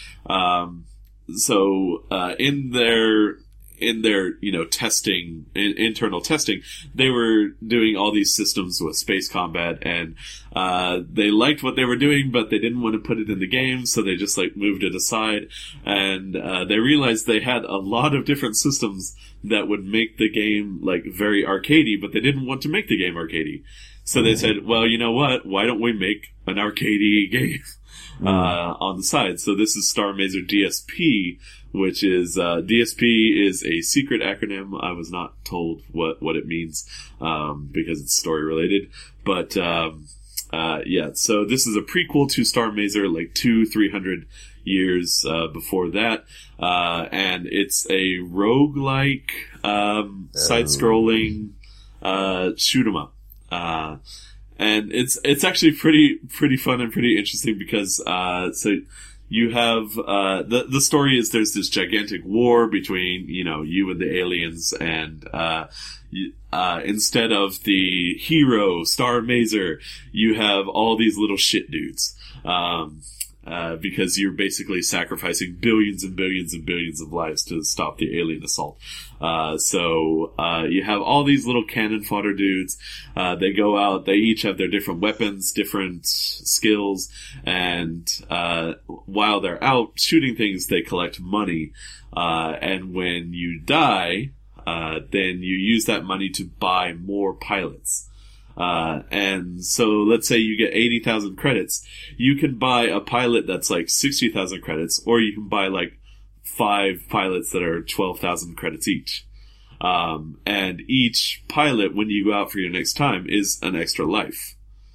In their, testing, internal testing, they were doing all these systems with space combat, and, they liked what they were doing, but they didn't want to put it in the game, so they just, moved it aside, and, they realized they had a lot of different systems that would make the game, very arcadey, but they didn't want to make the game arcadey. So they said, well, you know what? Why don't we make an arcadey game? on the side. So this is Star Mazer DSP, which is DSP is a secret acronym. I was not told what it means because it's story related. But yeah, so this is a prequel to Star Mazer, like 200-300 years before that, and it's a roguelike side-scrolling shoot 'em up. And it's actually pretty fun and pretty interesting because, so you have, the story is there's this gigantic war between, you and the aliens, and, instead of the hero, Star Mazer, you have all these little shit dudes. Because you're basically sacrificing billions and billions and billions of lives to stop the alien assault. So you have all these little cannon fodder dudes. They go out, they each have their different weapons, different skills, and while they're out shooting things, they collect money. And when you die, then you use that money to buy more pilots. And so let's say you get 80,000 credits, you can buy a pilot that's like 60,000 credits, or you can buy like 5 pilots that are 12,000 credits each. And each pilot, when you go out for your next time, is an extra life.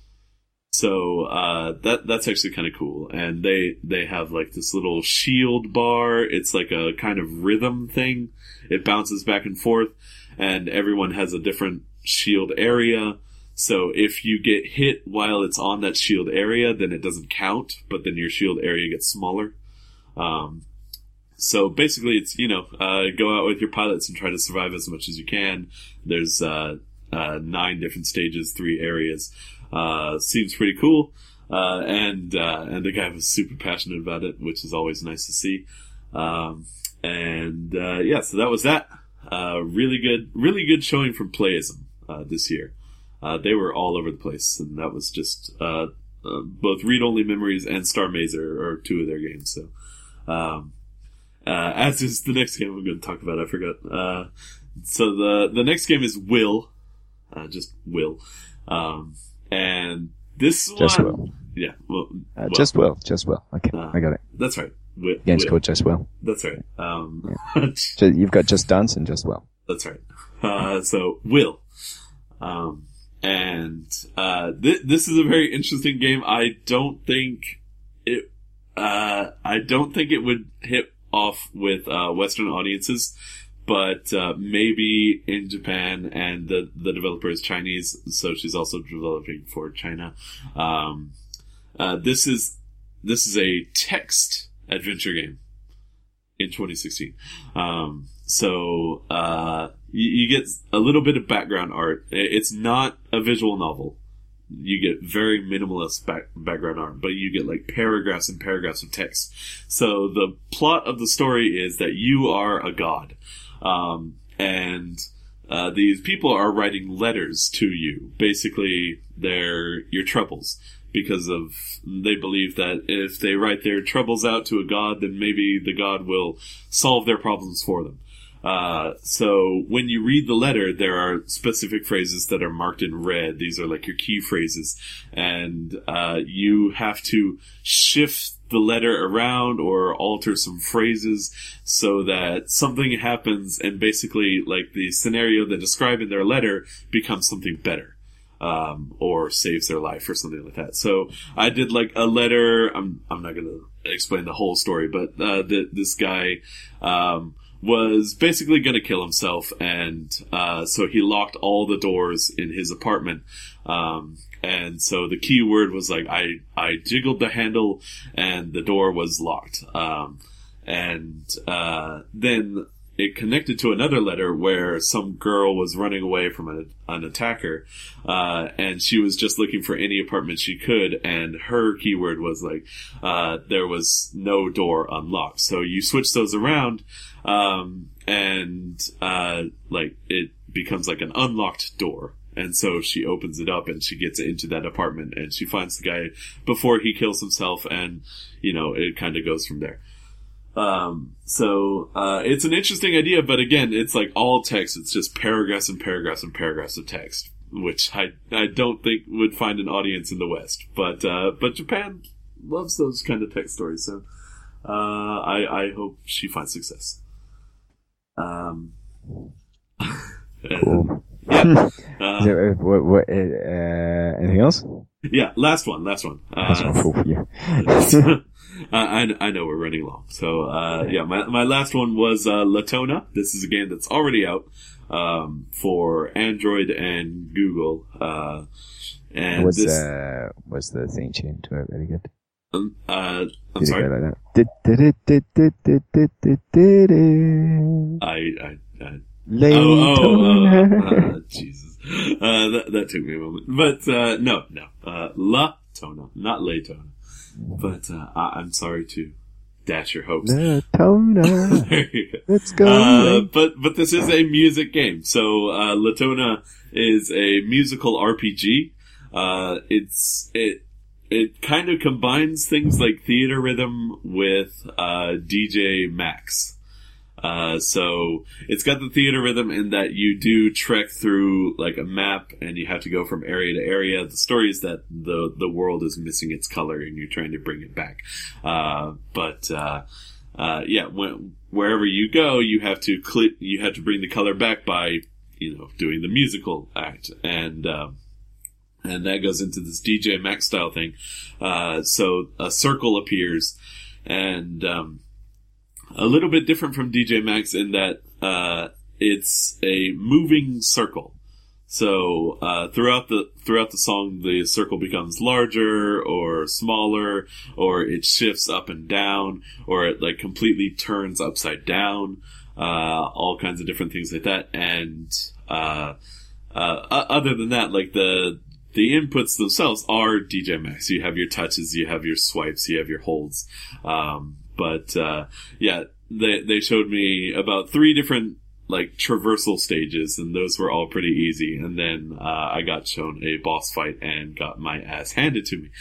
So, that's actually kind of cool. And they have like this little shield bar. It's like a kind of rhythm thing. It bounces back and forth, and everyone has a different shield area. So if you get hit while it's on that shield area, then it doesn't count, but then your shield area gets smaller. So basically it's, go out with your pilots and try to survive as much as you can. There's, 9 different stages, 3 areas. Seems pretty cool. And the guy was super passionate about it, which is always nice to see. Yeah, so that was that. Really good showing from Playism, this year. They were all over the place, and that was just both Read-Only Memories and Star Mazer are 2 of their games. So, as is the next game I'm going to talk about, I forgot. So the next game is Will, just Will, and this Just one, Will. yeah, well, Just Will. Okay, I got it. That's right. Game's Will. called Just Will. That's right. You've got Just Dance and Just Will. That's right. So Will. This is a very interesting game. I don't think it would hit off with, Western audiences, but, maybe in Japan, and the developer is Chinese, so she's also developing for China. This is a text adventure game in 2016. So, you get a little bit of background art. It's not a visual novel. You get very minimalist background art, but you get like paragraphs and paragraphs of text. So the plot of the story is that you are a god. And these people are writing letters to you. Basically, they're your troubles. Because they believe that if they write their troubles out to a god, then maybe the god will solve their problems for them. So when you read the letter, there are specific phrases that are marked in red. These are like your key phrases. And, you have to shift the letter around or alter some phrases so that something happens and basically like the scenario they describe in their letter becomes something better. Or saves their life or something like that. So I did like a letter. I'm not going to explain the whole story, but, this guy, was basically going to kill himself. And, so he locked all the doors in his apartment. And so the key word was like, I jiggled the handle and the door was locked. Then it connected to another letter where some girl was running away from an attacker, and she was just looking for any apartment she could, and her keyword was like, there was no door unlocked. So you switch those around, like it becomes like an unlocked door. And so she opens it up and she gets into that apartment and she finds the guy before he kills himself, and, it kind of goes from there. It's an interesting idea, but again, it's like all text. It's just paragraphs and paragraphs and paragraphs of text, which I don't think would find an audience in the West. But Japan loves those kind of tech stories. So I hope she finds success. Cool. Yeah. Anything else? Yeah. Last one. That's not full for you. I know we're running long. So, yeah, my last one was, Latona. This is a game that's already out, for Android and Google. And was the theme tune to it really good? I'm Did sorry. it go like that? Latona. Jesus. That took me a moment. But, no. Latona, not Laytona. But, I'm sorry to dash your hopes. Latona. There you go. Let's go. But this is a music game. So, Latona is a musical RPG. It kind of combines things like theater rhythm with, DJ Max. So it's got the theater rhythm in that you do trek through like a map and you have to go from area to area. The story is that the world is missing its color and you're trying to bring it back. Yeah, wherever you go, you have to bring the color back by, doing the musical act. And that goes into this DJ Max style thing. So a circle appears and, a little bit different from DJ Max in that, it's a moving circle. So, throughout the song, the circle becomes larger or smaller, or it shifts up and down, or it like completely turns upside down, all kinds of different things like that. And, other than that, like the inputs themselves are DJ Max. You have your touches, you have your swipes, you have your holds. Yeah, they showed me about 3 different, like, traversal stages, and those were all pretty easy. And then, I got shown a boss fight and got my ass handed to me.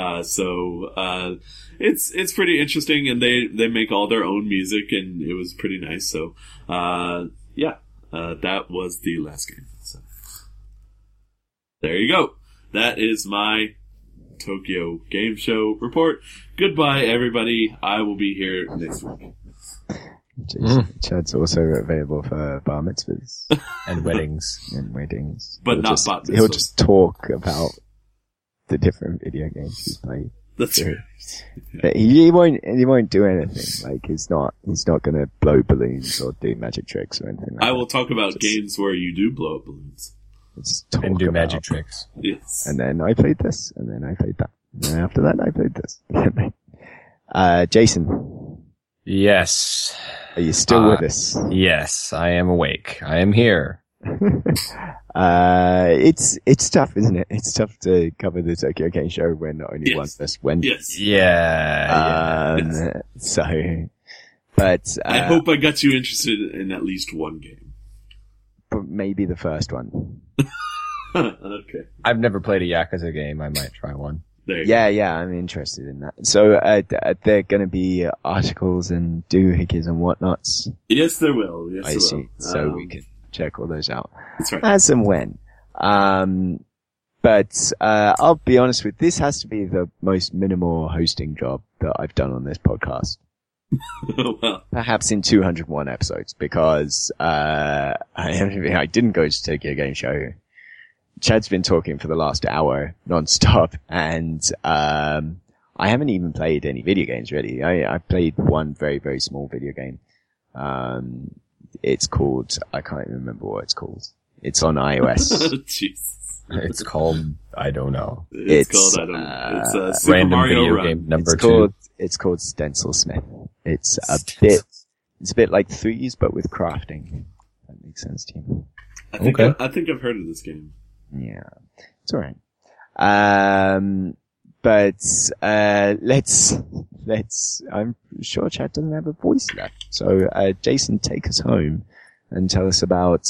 It's pretty interesting, and they make all their own music, and it was pretty nice. So, yeah, that was the last game. So, there you go. That is my Tokyo Game Show report. Goodbye, everybody. I will be here next week. Chad's also available for bar mitzvahs And weddings. But not bat mitzvahs. He'll just talk about the different video games he's played. That's right. But he won't do anything. Like he's not gonna blow balloons or do magic tricks or anything like that. I will talk about games where you do blow up balloons. Just talk And do about, magic tricks. Yes. And then I played this, and then I played that. And then after that I played this. Jason, Yes. are you still with us? Yes, I am awake. I am here. It's tough, isn't it? It's tough to cover the Tokyo Game Show when only Yes. one of us went. Yes. Yeah. So, but I hope I got you interested in at least one game. but maybe the first one. Okay. I've never played a Yakuza game. I might try one. There you go. Yeah, I'm interested in that. So, there are going to be articles and doohickeys and whatnots. Yes, there will. Yes, I there see. will. So we can check all those out. That's right. As and when. But I'll be honest with you, this has to be the most minimal hosting job that I've done on this podcast. Well, Perhaps in 201 episodes, because I didn't go to Tokyo Game Show. Chad's been talking for the last hour non-stop, and I haven't even played any video games really. I played one very, very small video game. It's called, I can't even remember what it's called. It's on iOS. Jesus. It's called, I don't know. It's It's, called, I don't know. It's Super Random Mario video Run. game number It's 2. It's called Stencil Smith. It's a bit like Threes, but with crafting. That makes sense to you. I think Okay. I think I've heard of this game. Yeah, it's alright. But let's. I'm sure Chad doesn't have a voice left, so Jason, take us home and tell us about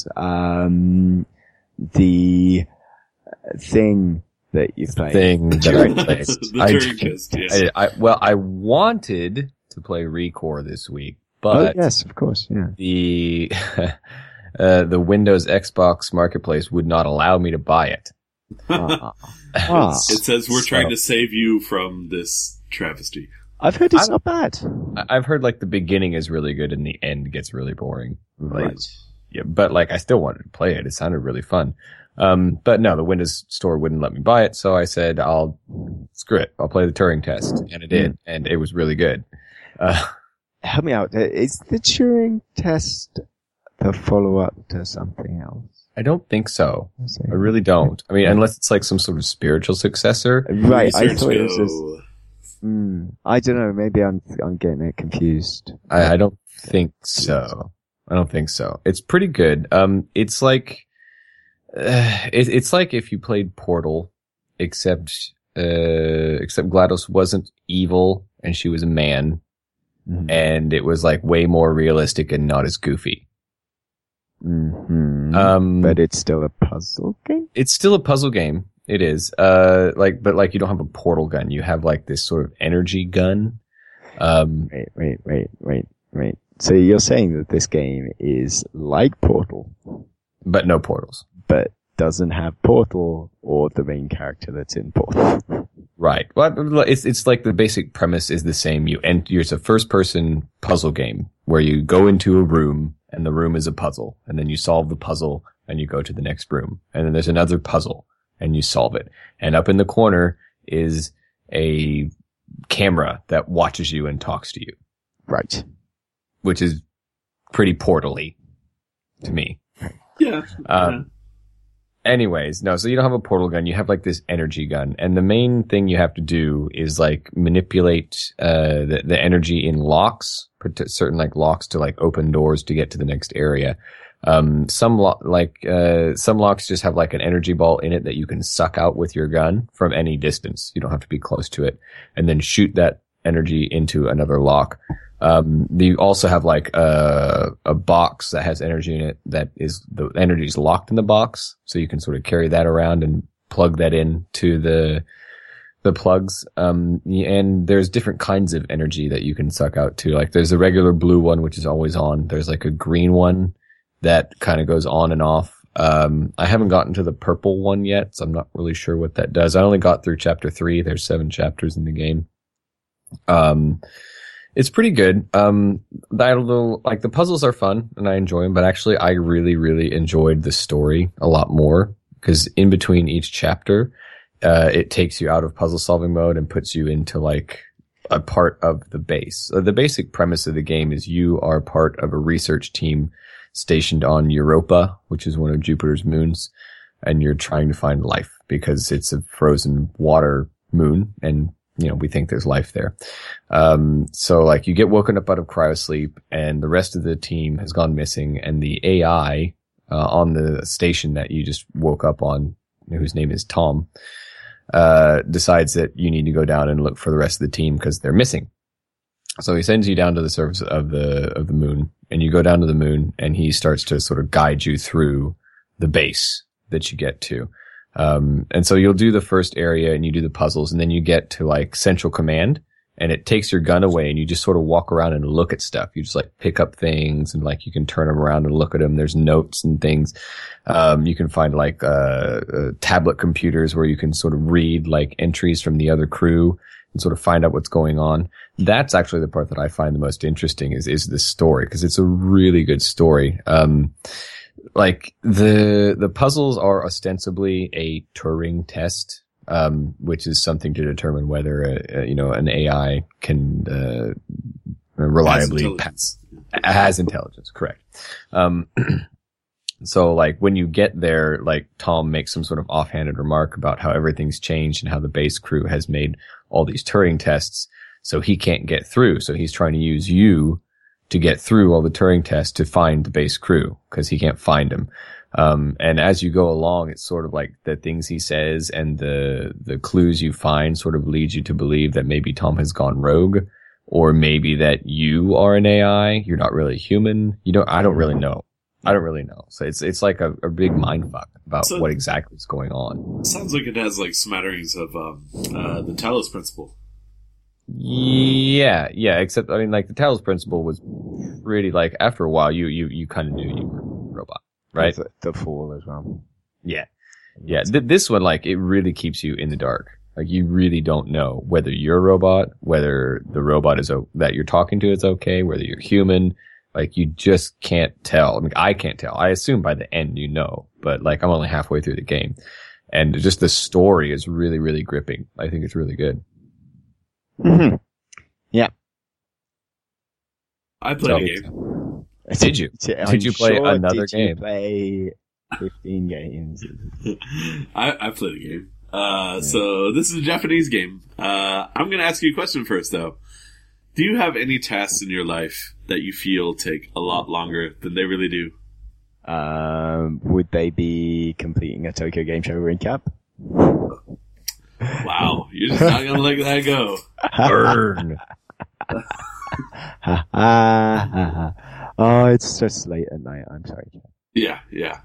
the thing that you played. Thing that I played. The Turing Test, yes. I wanted to play Recore this week, but yes, of course, yeah. the the Windows Xbox Marketplace would not allow me to buy it. Ah. It says we're trying to save you from this travesty. I've heard it's not bad. I've heard like the beginning is really good and the end gets really boring. Like, Right. yeah, but like I still wanted to play it. It sounded really fun. But no, the Windows Store wouldn't let me buy it, so I said, screw it. I'll play the Turing test. And it did. And it was really good. Help me out. Is the Turing test the follow-up to something else? I don't think so. Is I it? really don't. I mean, unless it's like some sort of spiritual successor. Right, I Research thought it was go. just... I don't know, maybe I'm getting it confused. I don't think so. I don't think so. It's pretty good. It's like, it's like if you played Portal, except GLaDOS wasn't evil and she was a man, and it was like way more realistic and not as goofy. But it's still a puzzle game? It's still a puzzle game. It is. But you don't have a portal gun. You have like this sort of energy gun. Wait. So you're saying that this game is like Portal, But no portals. but doesn't have Portal or the main character that's in Portal. Right. Well, it's like the basic premise is the same. It's a first person puzzle game where you go into a room and the room is a puzzle, and then you solve the puzzle and you go to the next room, and then there's another puzzle and you solve it. And up in the corner is a camera that watches you and talks to you, Right. which is pretty portal-y to me. Yeah. Anyways, no, so you don't have a portal gun, you have like this energy gun, and the main thing you have to do is like manipulate the energy in locks, certain like locks to like open doors to get to the next area. Some locks just have like an energy ball in it that you can suck out with your gun from any distance. You don't have to be close to it, and then shoot that energy into another lock. You also have like a box that has energy in it that is the energy is locked in the box, so you can sort of carry that around and plug that in to the plugs. And there's different kinds of energy that you can suck out too. Like there's a regular blue one which is always on. There's like a green one that kind of goes on and off. I haven't gotten to the purple one yet, so I'm not really sure what that does. I only got through chapter 3. There's 7 chapters in the game. It's pretty good. Like the puzzles are fun and I enjoy them, but actually I really, really enjoyed the story a lot more because in between each chapter, it takes you out of puzzle solving mode and puts you into like a part of the base. The basic premise of the game is you are part of a research team stationed on Europa, which is one of Jupiter's moons, and you're trying to find life because it's a frozen water moon and we think there's life there. So like you get woken up out of cryosleep and the rest of the team has gone missing, and the AI, on the station that you just woke up on, whose name is Tom, decides that you need to go down and look for the rest of the team because they're missing. So he sends you down to the surface of the moon, and you go down to the moon and he starts to sort of guide you through the base that you get to. And so you'll do the first area and you do the puzzles, and then you get to like Central Command, and it takes your gun away and you just sort of walk around and look at stuff. You just like pick up things and like you can turn them around and look at them. There's notes and things. You can find like, tablet computers where you can sort of read like entries from the other crew and sort of find out what's going on. That's actually the part that I find the most interesting is the story, because it's a really good story. Like the puzzles are ostensibly a Turing test, which is something to determine whether an AI can reliably has intelligence. Correct. So like when you get there, like Tom makes some sort of offhanded remark about how everything's changed and how the base crew has made all these Turing tests, so he can't get through. So he's trying to use you to get through all the Turing tests to find the base crew because he can't find them. And as you go along, it's sort of like the things he says and the clues you find sort of leads you to believe that maybe Tom has gone rogue, or maybe that you are an AI. You're not really human. I don't really know. So it's like a big mindfuck about what exactly is going on. Sounds like it has like smatterings of the Talos Principle. Yeah, except, I mean, like, the Talos Principle was really, like, after a while, you kind of knew you were a robot, right? The Fall as well. Yeah. This one, like, it really keeps you in the dark. Like, you really don't know whether you're a robot, whether the robot that you're talking to is okay, whether you're human. Like, you just can't tell. I mean, I can't tell. I assume by the end you know, but like, I'm only halfway through the game. And just the story is really, really gripping. I think it's really good. Mm-hmm. Yeah. I played a game. Did you? Did you play another game? Did you play 15 games? I played a game. So this is a Japanese game. I'm going to ask you a question first, though. Do you have any tasks in your life that you feel take a lot longer than they really do? Would they be completing a Tokyo Game Show recap? Wow, you're just not going to let that go. Burn. Oh, it's just late at night. I'm sorry. Yeah.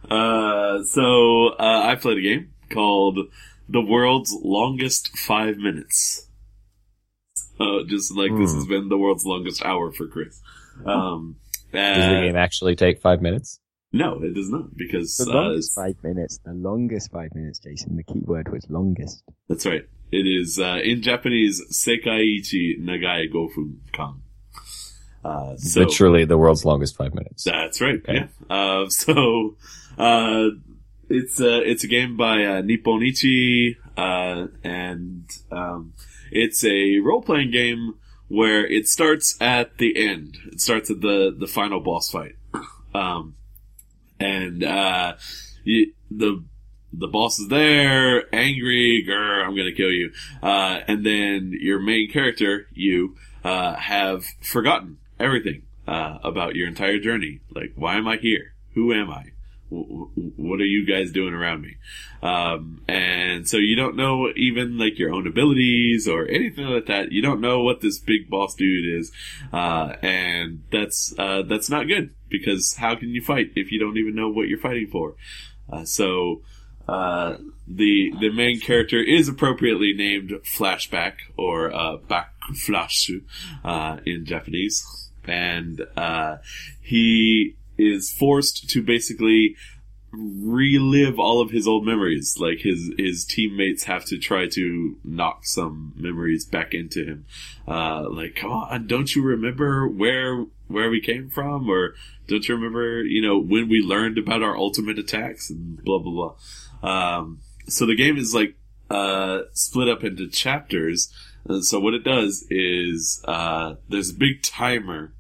So I played a game called The World's Longest 5 Minutes. Just like this has been the world's longest hour for Chris. Does the game actually take 5 minutes? No, it does not, because the longest 5 minutes. The longest 5 minutes, Jason. The key word was longest. That's right. It is in Japanese Sekaiichi Nagai Gofun Kan. Literally the world's longest 5 minutes. That's right. Okay. Yeah. It's a game by Nipponichi, and it's a role-playing game where it starts at the end. It starts at the final boss fight. The boss is there, angry, grr, I'm gonna kill you. And then your main character, you, have forgotten everything, about your entire journey. Like, why am I here? Who am I? What are you guys doing around me? And so you don't know even like your own abilities or anything like that. You don't know what this big boss dude is. And that's not good, because how can you fight if you don't even know what you're fighting for? The main character is appropriately named Flashback, or Backflashu, in Japanese. And he is forced to basically relive all of his old memories. Like, his teammates have to try to knock some memories back into him. Like, come on, don't you remember where we came from? Or don't you remember, when we learned about our ultimate attacks and blah, blah, blah. So the game is like, split up into chapters. And so what it does is, there's a big timer,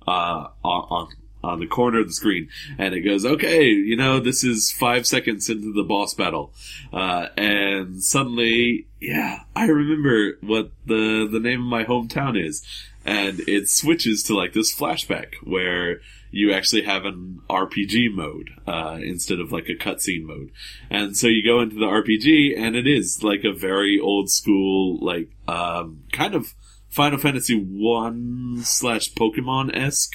on the corner of the screen, and it goes, okay, this is 5 seconds into the boss battle, and suddenly, I remember what the name of my hometown is, and it switches to like this flashback where you actually have an RPG mode, instead of like a cutscene mode. And so you go into the RPG, and it is like a very old school, like, kind of Final Fantasy 1/Pokemon-esque.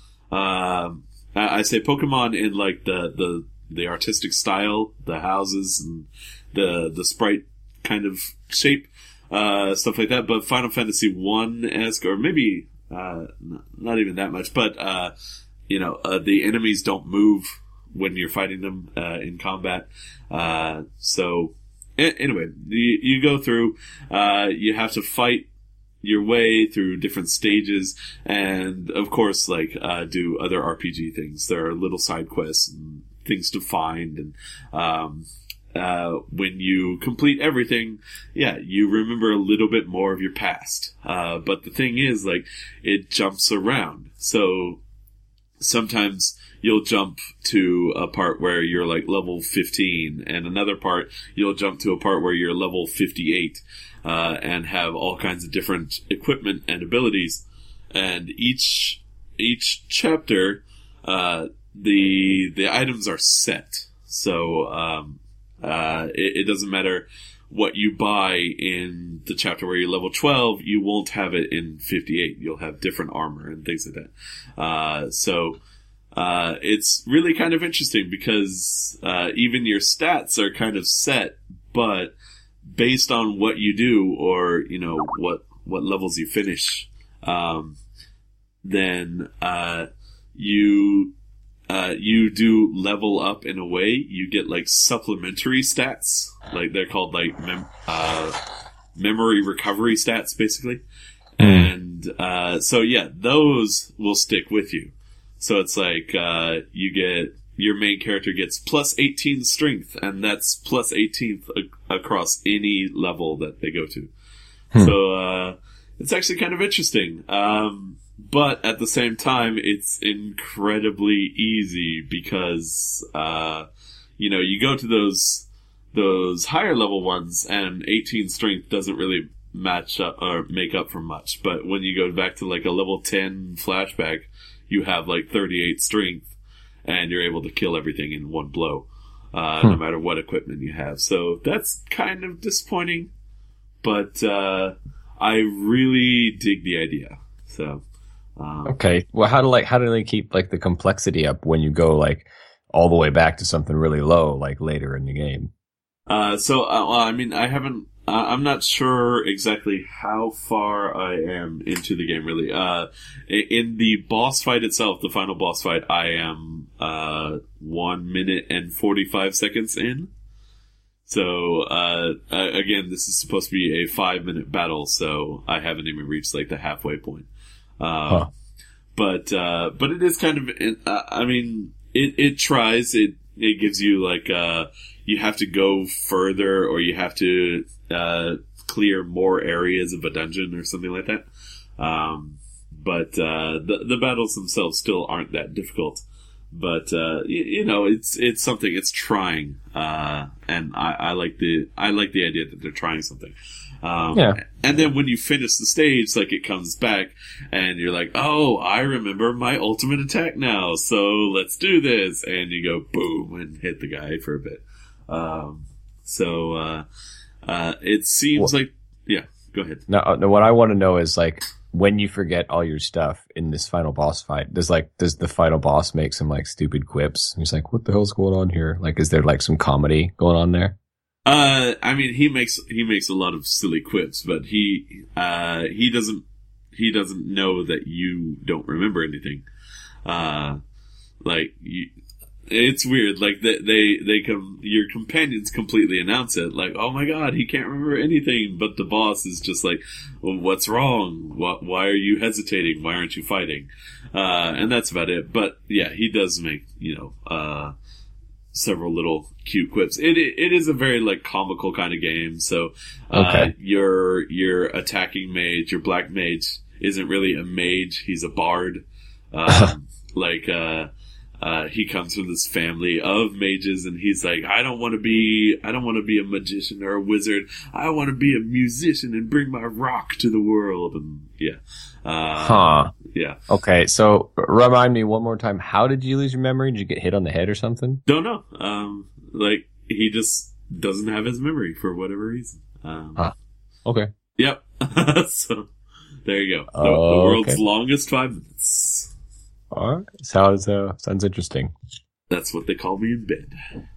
I say Pokemon in like the artistic style, the houses and the sprite kind of shape, stuff like that. But Final Fantasy 1-esque, or maybe, not even that much, but, the enemies don't move when you're fighting them, in combat. So anyway, you go through, you have to fight your way through different stages, and of course, like, do other RPG things. There are little side quests and things to find, and when you complete everything, you remember a little bit more of your past. But the thing is, like, it jumps around. So sometimes you'll jump to a part where you're like level 15, and another part you'll jump to a part where you're level 58. And have all kinds of different equipment and abilities. And each chapter, the items are set. So, it doesn't matter what you buy in the chapter where you're level 12, you won't have it in 58. You'll have different armor and things like that. It's really kind of interesting, because, even your stats are kind of set, but based on what you do, or, what levels you finish, then, you do level up in a way. You get like supplementary stats, like they're called like memory recovery stats, basically. And, so yeah, those will stick with you. So it's like, your main character gets plus 18 strength, and that's plus 18th across any level that they go to. So, it's actually kind of interesting. But at the same time, it's incredibly easy because, you go to those higher level ones, and 18 strength doesn't really match up or make up for much. But when you go back to like a level 10 flashback, you have like 38 strength, and you're able to kill everything in one blow, no matter what equipment you have. So that's kind of disappointing, but I really dig the idea. So okay, well, how do they keep like the complexity up when you go like all the way back to something really low, like later in the game? I mean, I'm not sure exactly how far I am into the game, really. In the boss fight itself, the final boss fight, I am 1 minute and 45 seconds in. So, again, this is supposed to be a 5-minute battle, so I haven't even reached like the halfway point. But it is kind of, I mean, it tries, it gives you like, you have to go further, or you have to, clear more areas of a dungeon or something like that. But the battles themselves still aren't that difficult. But, it's something, it's trying. And I like the idea that they're trying something. And then when you finish the stage, like, it comes back, and you're like, oh, I remember my ultimate attack now, so let's do this. And you go boom and hit the guy for a bit. It seems like, yeah, go ahead. No, what I want to know is like, when you forget all your stuff in this final boss fight, does the final boss make some like stupid quips? He's like, what the hell's going on here? Like, is there like some comedy going on there? I mean, he makes a lot of silly quips, but he doesn't know that you don't remember anything. It's weird. Like, your companions completely announce it. Like, oh my god, he can't remember anything. But the boss is just like, well, what's wrong? Why are you hesitating? Why aren't you fighting? And that's about it. But yeah, he does make, several little cute quips. It is a very like comical kind of game. So, okay. Your attacking mage, your black mage, isn't really a mage. He's a bard. He comes from this family of mages, and he's like, I don't want to be a magician or a wizard. I want to be a musician and bring my rock to the world. And yeah. Yeah. Okay. So remind me one more time. How did you lose your memory? Did you get hit on the head or something? Don't know. He just doesn't have his memory for whatever reason. Okay. Yep. So there you go. The world's longest 5 minutes. All right. Sounds interesting. That's what they call me in bed.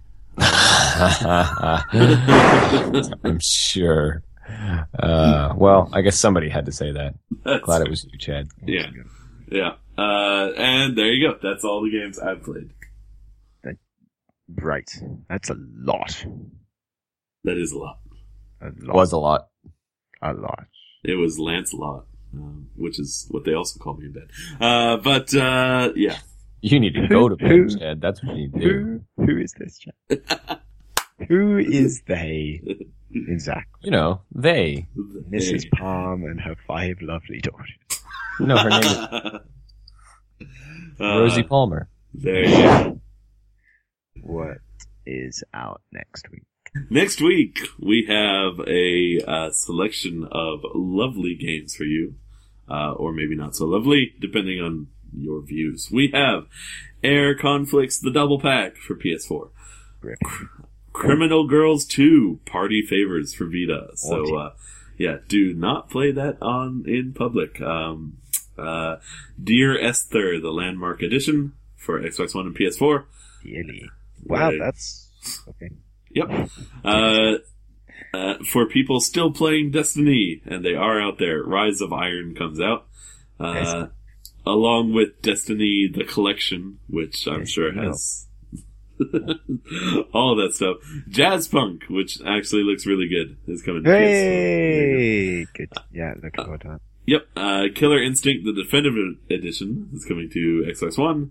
I'm sure. Well, I guess somebody had to say that. Glad it was you, Chad. Yeah. Yeah. And there you go. That's all the games I've played. Right. That's a lot. That is a lot. Was a lot. A lot. It was Lancelot. Which is what they also call me in bed. Yeah. You need to go to bed, Chad. That's what you need to do. Who is this, Chad? Who is they? Exactly. They. Mrs. Palm and her 5 lovely daughters. No, her name is Rosie Palmer. There you go. What is out next week? Next week, we have a selection of lovely games for you. Or maybe not so lovely, depending on your views. We have Air Conflicts, the double pack for PS4. Criminal Girls 2, Party Favors for Vita. So, do not play that in public. Dear Esther, the Landmark Edition for Xbox One and PS4. Really? Wow, that's... Okay. Yep. For people still playing Destiny, and they are out there, Rise of Iron comes out. Along with Destiny, the collection, which I'm sure has All that stuff. Jazz Punk, which actually looks really good, is coming to PS4. Hey! Good. Yeah, looking forward to that. Yep. Killer Instinct, the Definitive Edition, is coming to Xbox One.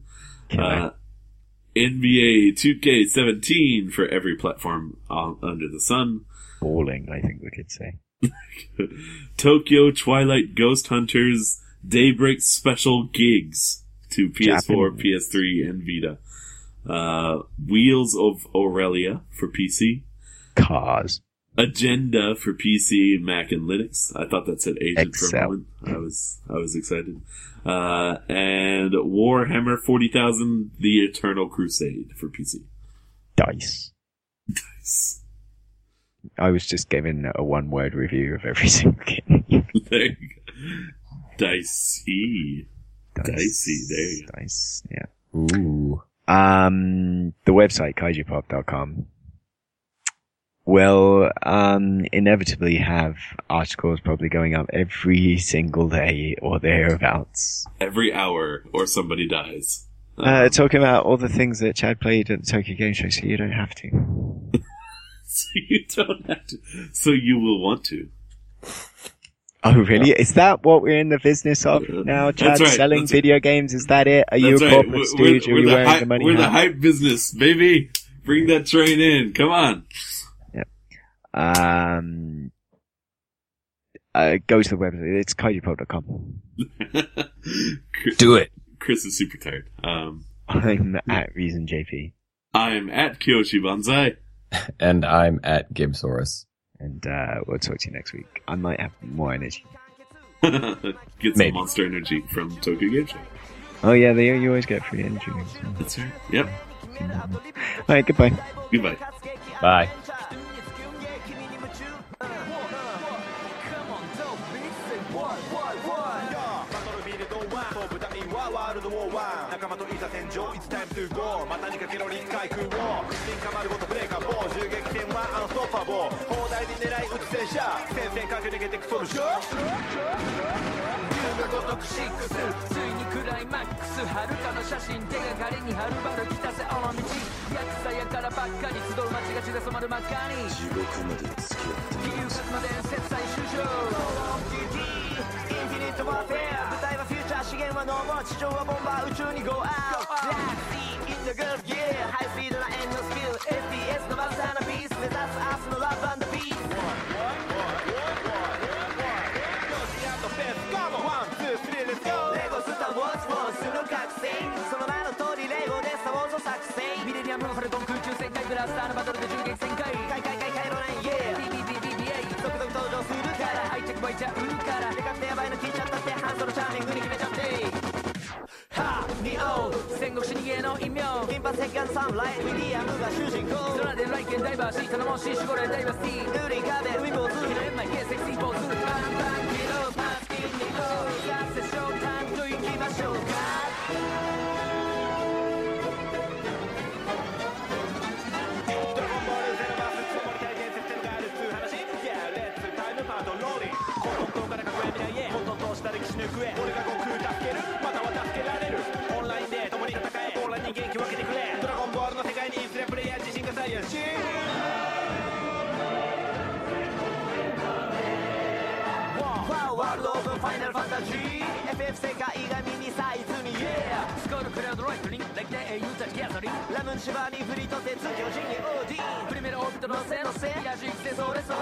NBA 2K17 for every platform under the sun. Balling, I think we could say. Tokyo Twilight Ghost Hunters Daybreak Special Gigs to PS4, PS3, and Vita. Wheels of Aurelia for PC. Cars. Agenda for PC, Mac, and Linux. I thought that said Agent for a Excel. moment. I was excited. And Warhammer 40,000 The Eternal Crusade for PC. Dice. Nice. I was just giving a one-word review of every single game. There you go. Dicey. Dicey, there you go. Dice, yeah. Ooh. The website, kaijupop.com, will inevitably have articles probably going up every single day or thereabouts. Every hour or somebody dies. Talking about all the things that Chad played at the Tokyo Game Show, so you don't have to. So you don't have to. So you will want to. Oh, really? Is that what we're in the business of now, Chad? That's right. Selling video games? Is that it? Are you a That's corporate right. stooge? Are you wearing the money We're the hat? hype business, baby. Bring that train in. Come on. Go to the website. It's kaijupop.com. Do it. Chris is super tired. I'm at Reason JP. I'm at Kyoshi Banzai. And I'm at Gibsaurus. And we'll talk to you next week. I might have more energy. Get some Maybe. Monster Energy from Tokyo Game Show. Oh yeah, you always get free energy. That's right. Yep. Alright, goodbye. Goodbye. Bye. It's time to go またにかけろ臨海空を進化丸ごとブレーカー4銃撃戦はアンストッパボー砲台で狙い撃つ戦車戦線駆け抜けてくソルジャー竜が如くシックスついにクライマックス遥かの写真手がかりにはるばる来たぜ尾道ヤクザやからばっかり集う街が血で染まる真っ赤に地獄まで付き合って憂鬱な伝説最終章インフィニットワーフェア舞台はフューチャー資源はノーモア地上はボンバー宇宙に Go out Black Sea in the good gear ハイスピードなエンドスキル FPS のバズサーなピース目指す明日のラブ&ピースよしあとフェスカモン1、2、3 let's go レゴスターウォーズもする覚醒その名の通りレゴでスターウォーズを作成ミレニアムのファルコン空中旋回ブラスターのバトルで銃撃旋回回路ないyeah BBBBBA 続々登場するから愛着湧いちゃうからでかくてヤバいの聞いちゃったってハンドルチャーミングに決めちゃってはニオ戦国死に芸の異名金髪石棺の侍ウィリアムが主人公空で来県ダイバーシー頼もしい守護霊ダイバーシティルーリン壁海坊主記念前ゲーセクシーポーズバンバンキロパンスキンにローさせショータイムと行きましょうかドラゴンボールゼロバースつもり体験説明があるっつう話 Yeah, let's タイムパートローリン混沌から隠れ未来へ混沌とした歴史の行方俺が悟空助けるまたは助けられるオンラインで共に戦えオンラインに元気分けてくれドラゴンボールの世界にいずれプレイヤー自身がサイヤンしワールドオープンファイナルファンタジー FF 世界がミニサイズに Yeah スコールクラウドロイトリン歴代英雄たちギャザリンラムンシバーにフリート鉄巨人にオーディンプリメロオービットのせのせ野獣育成それそれ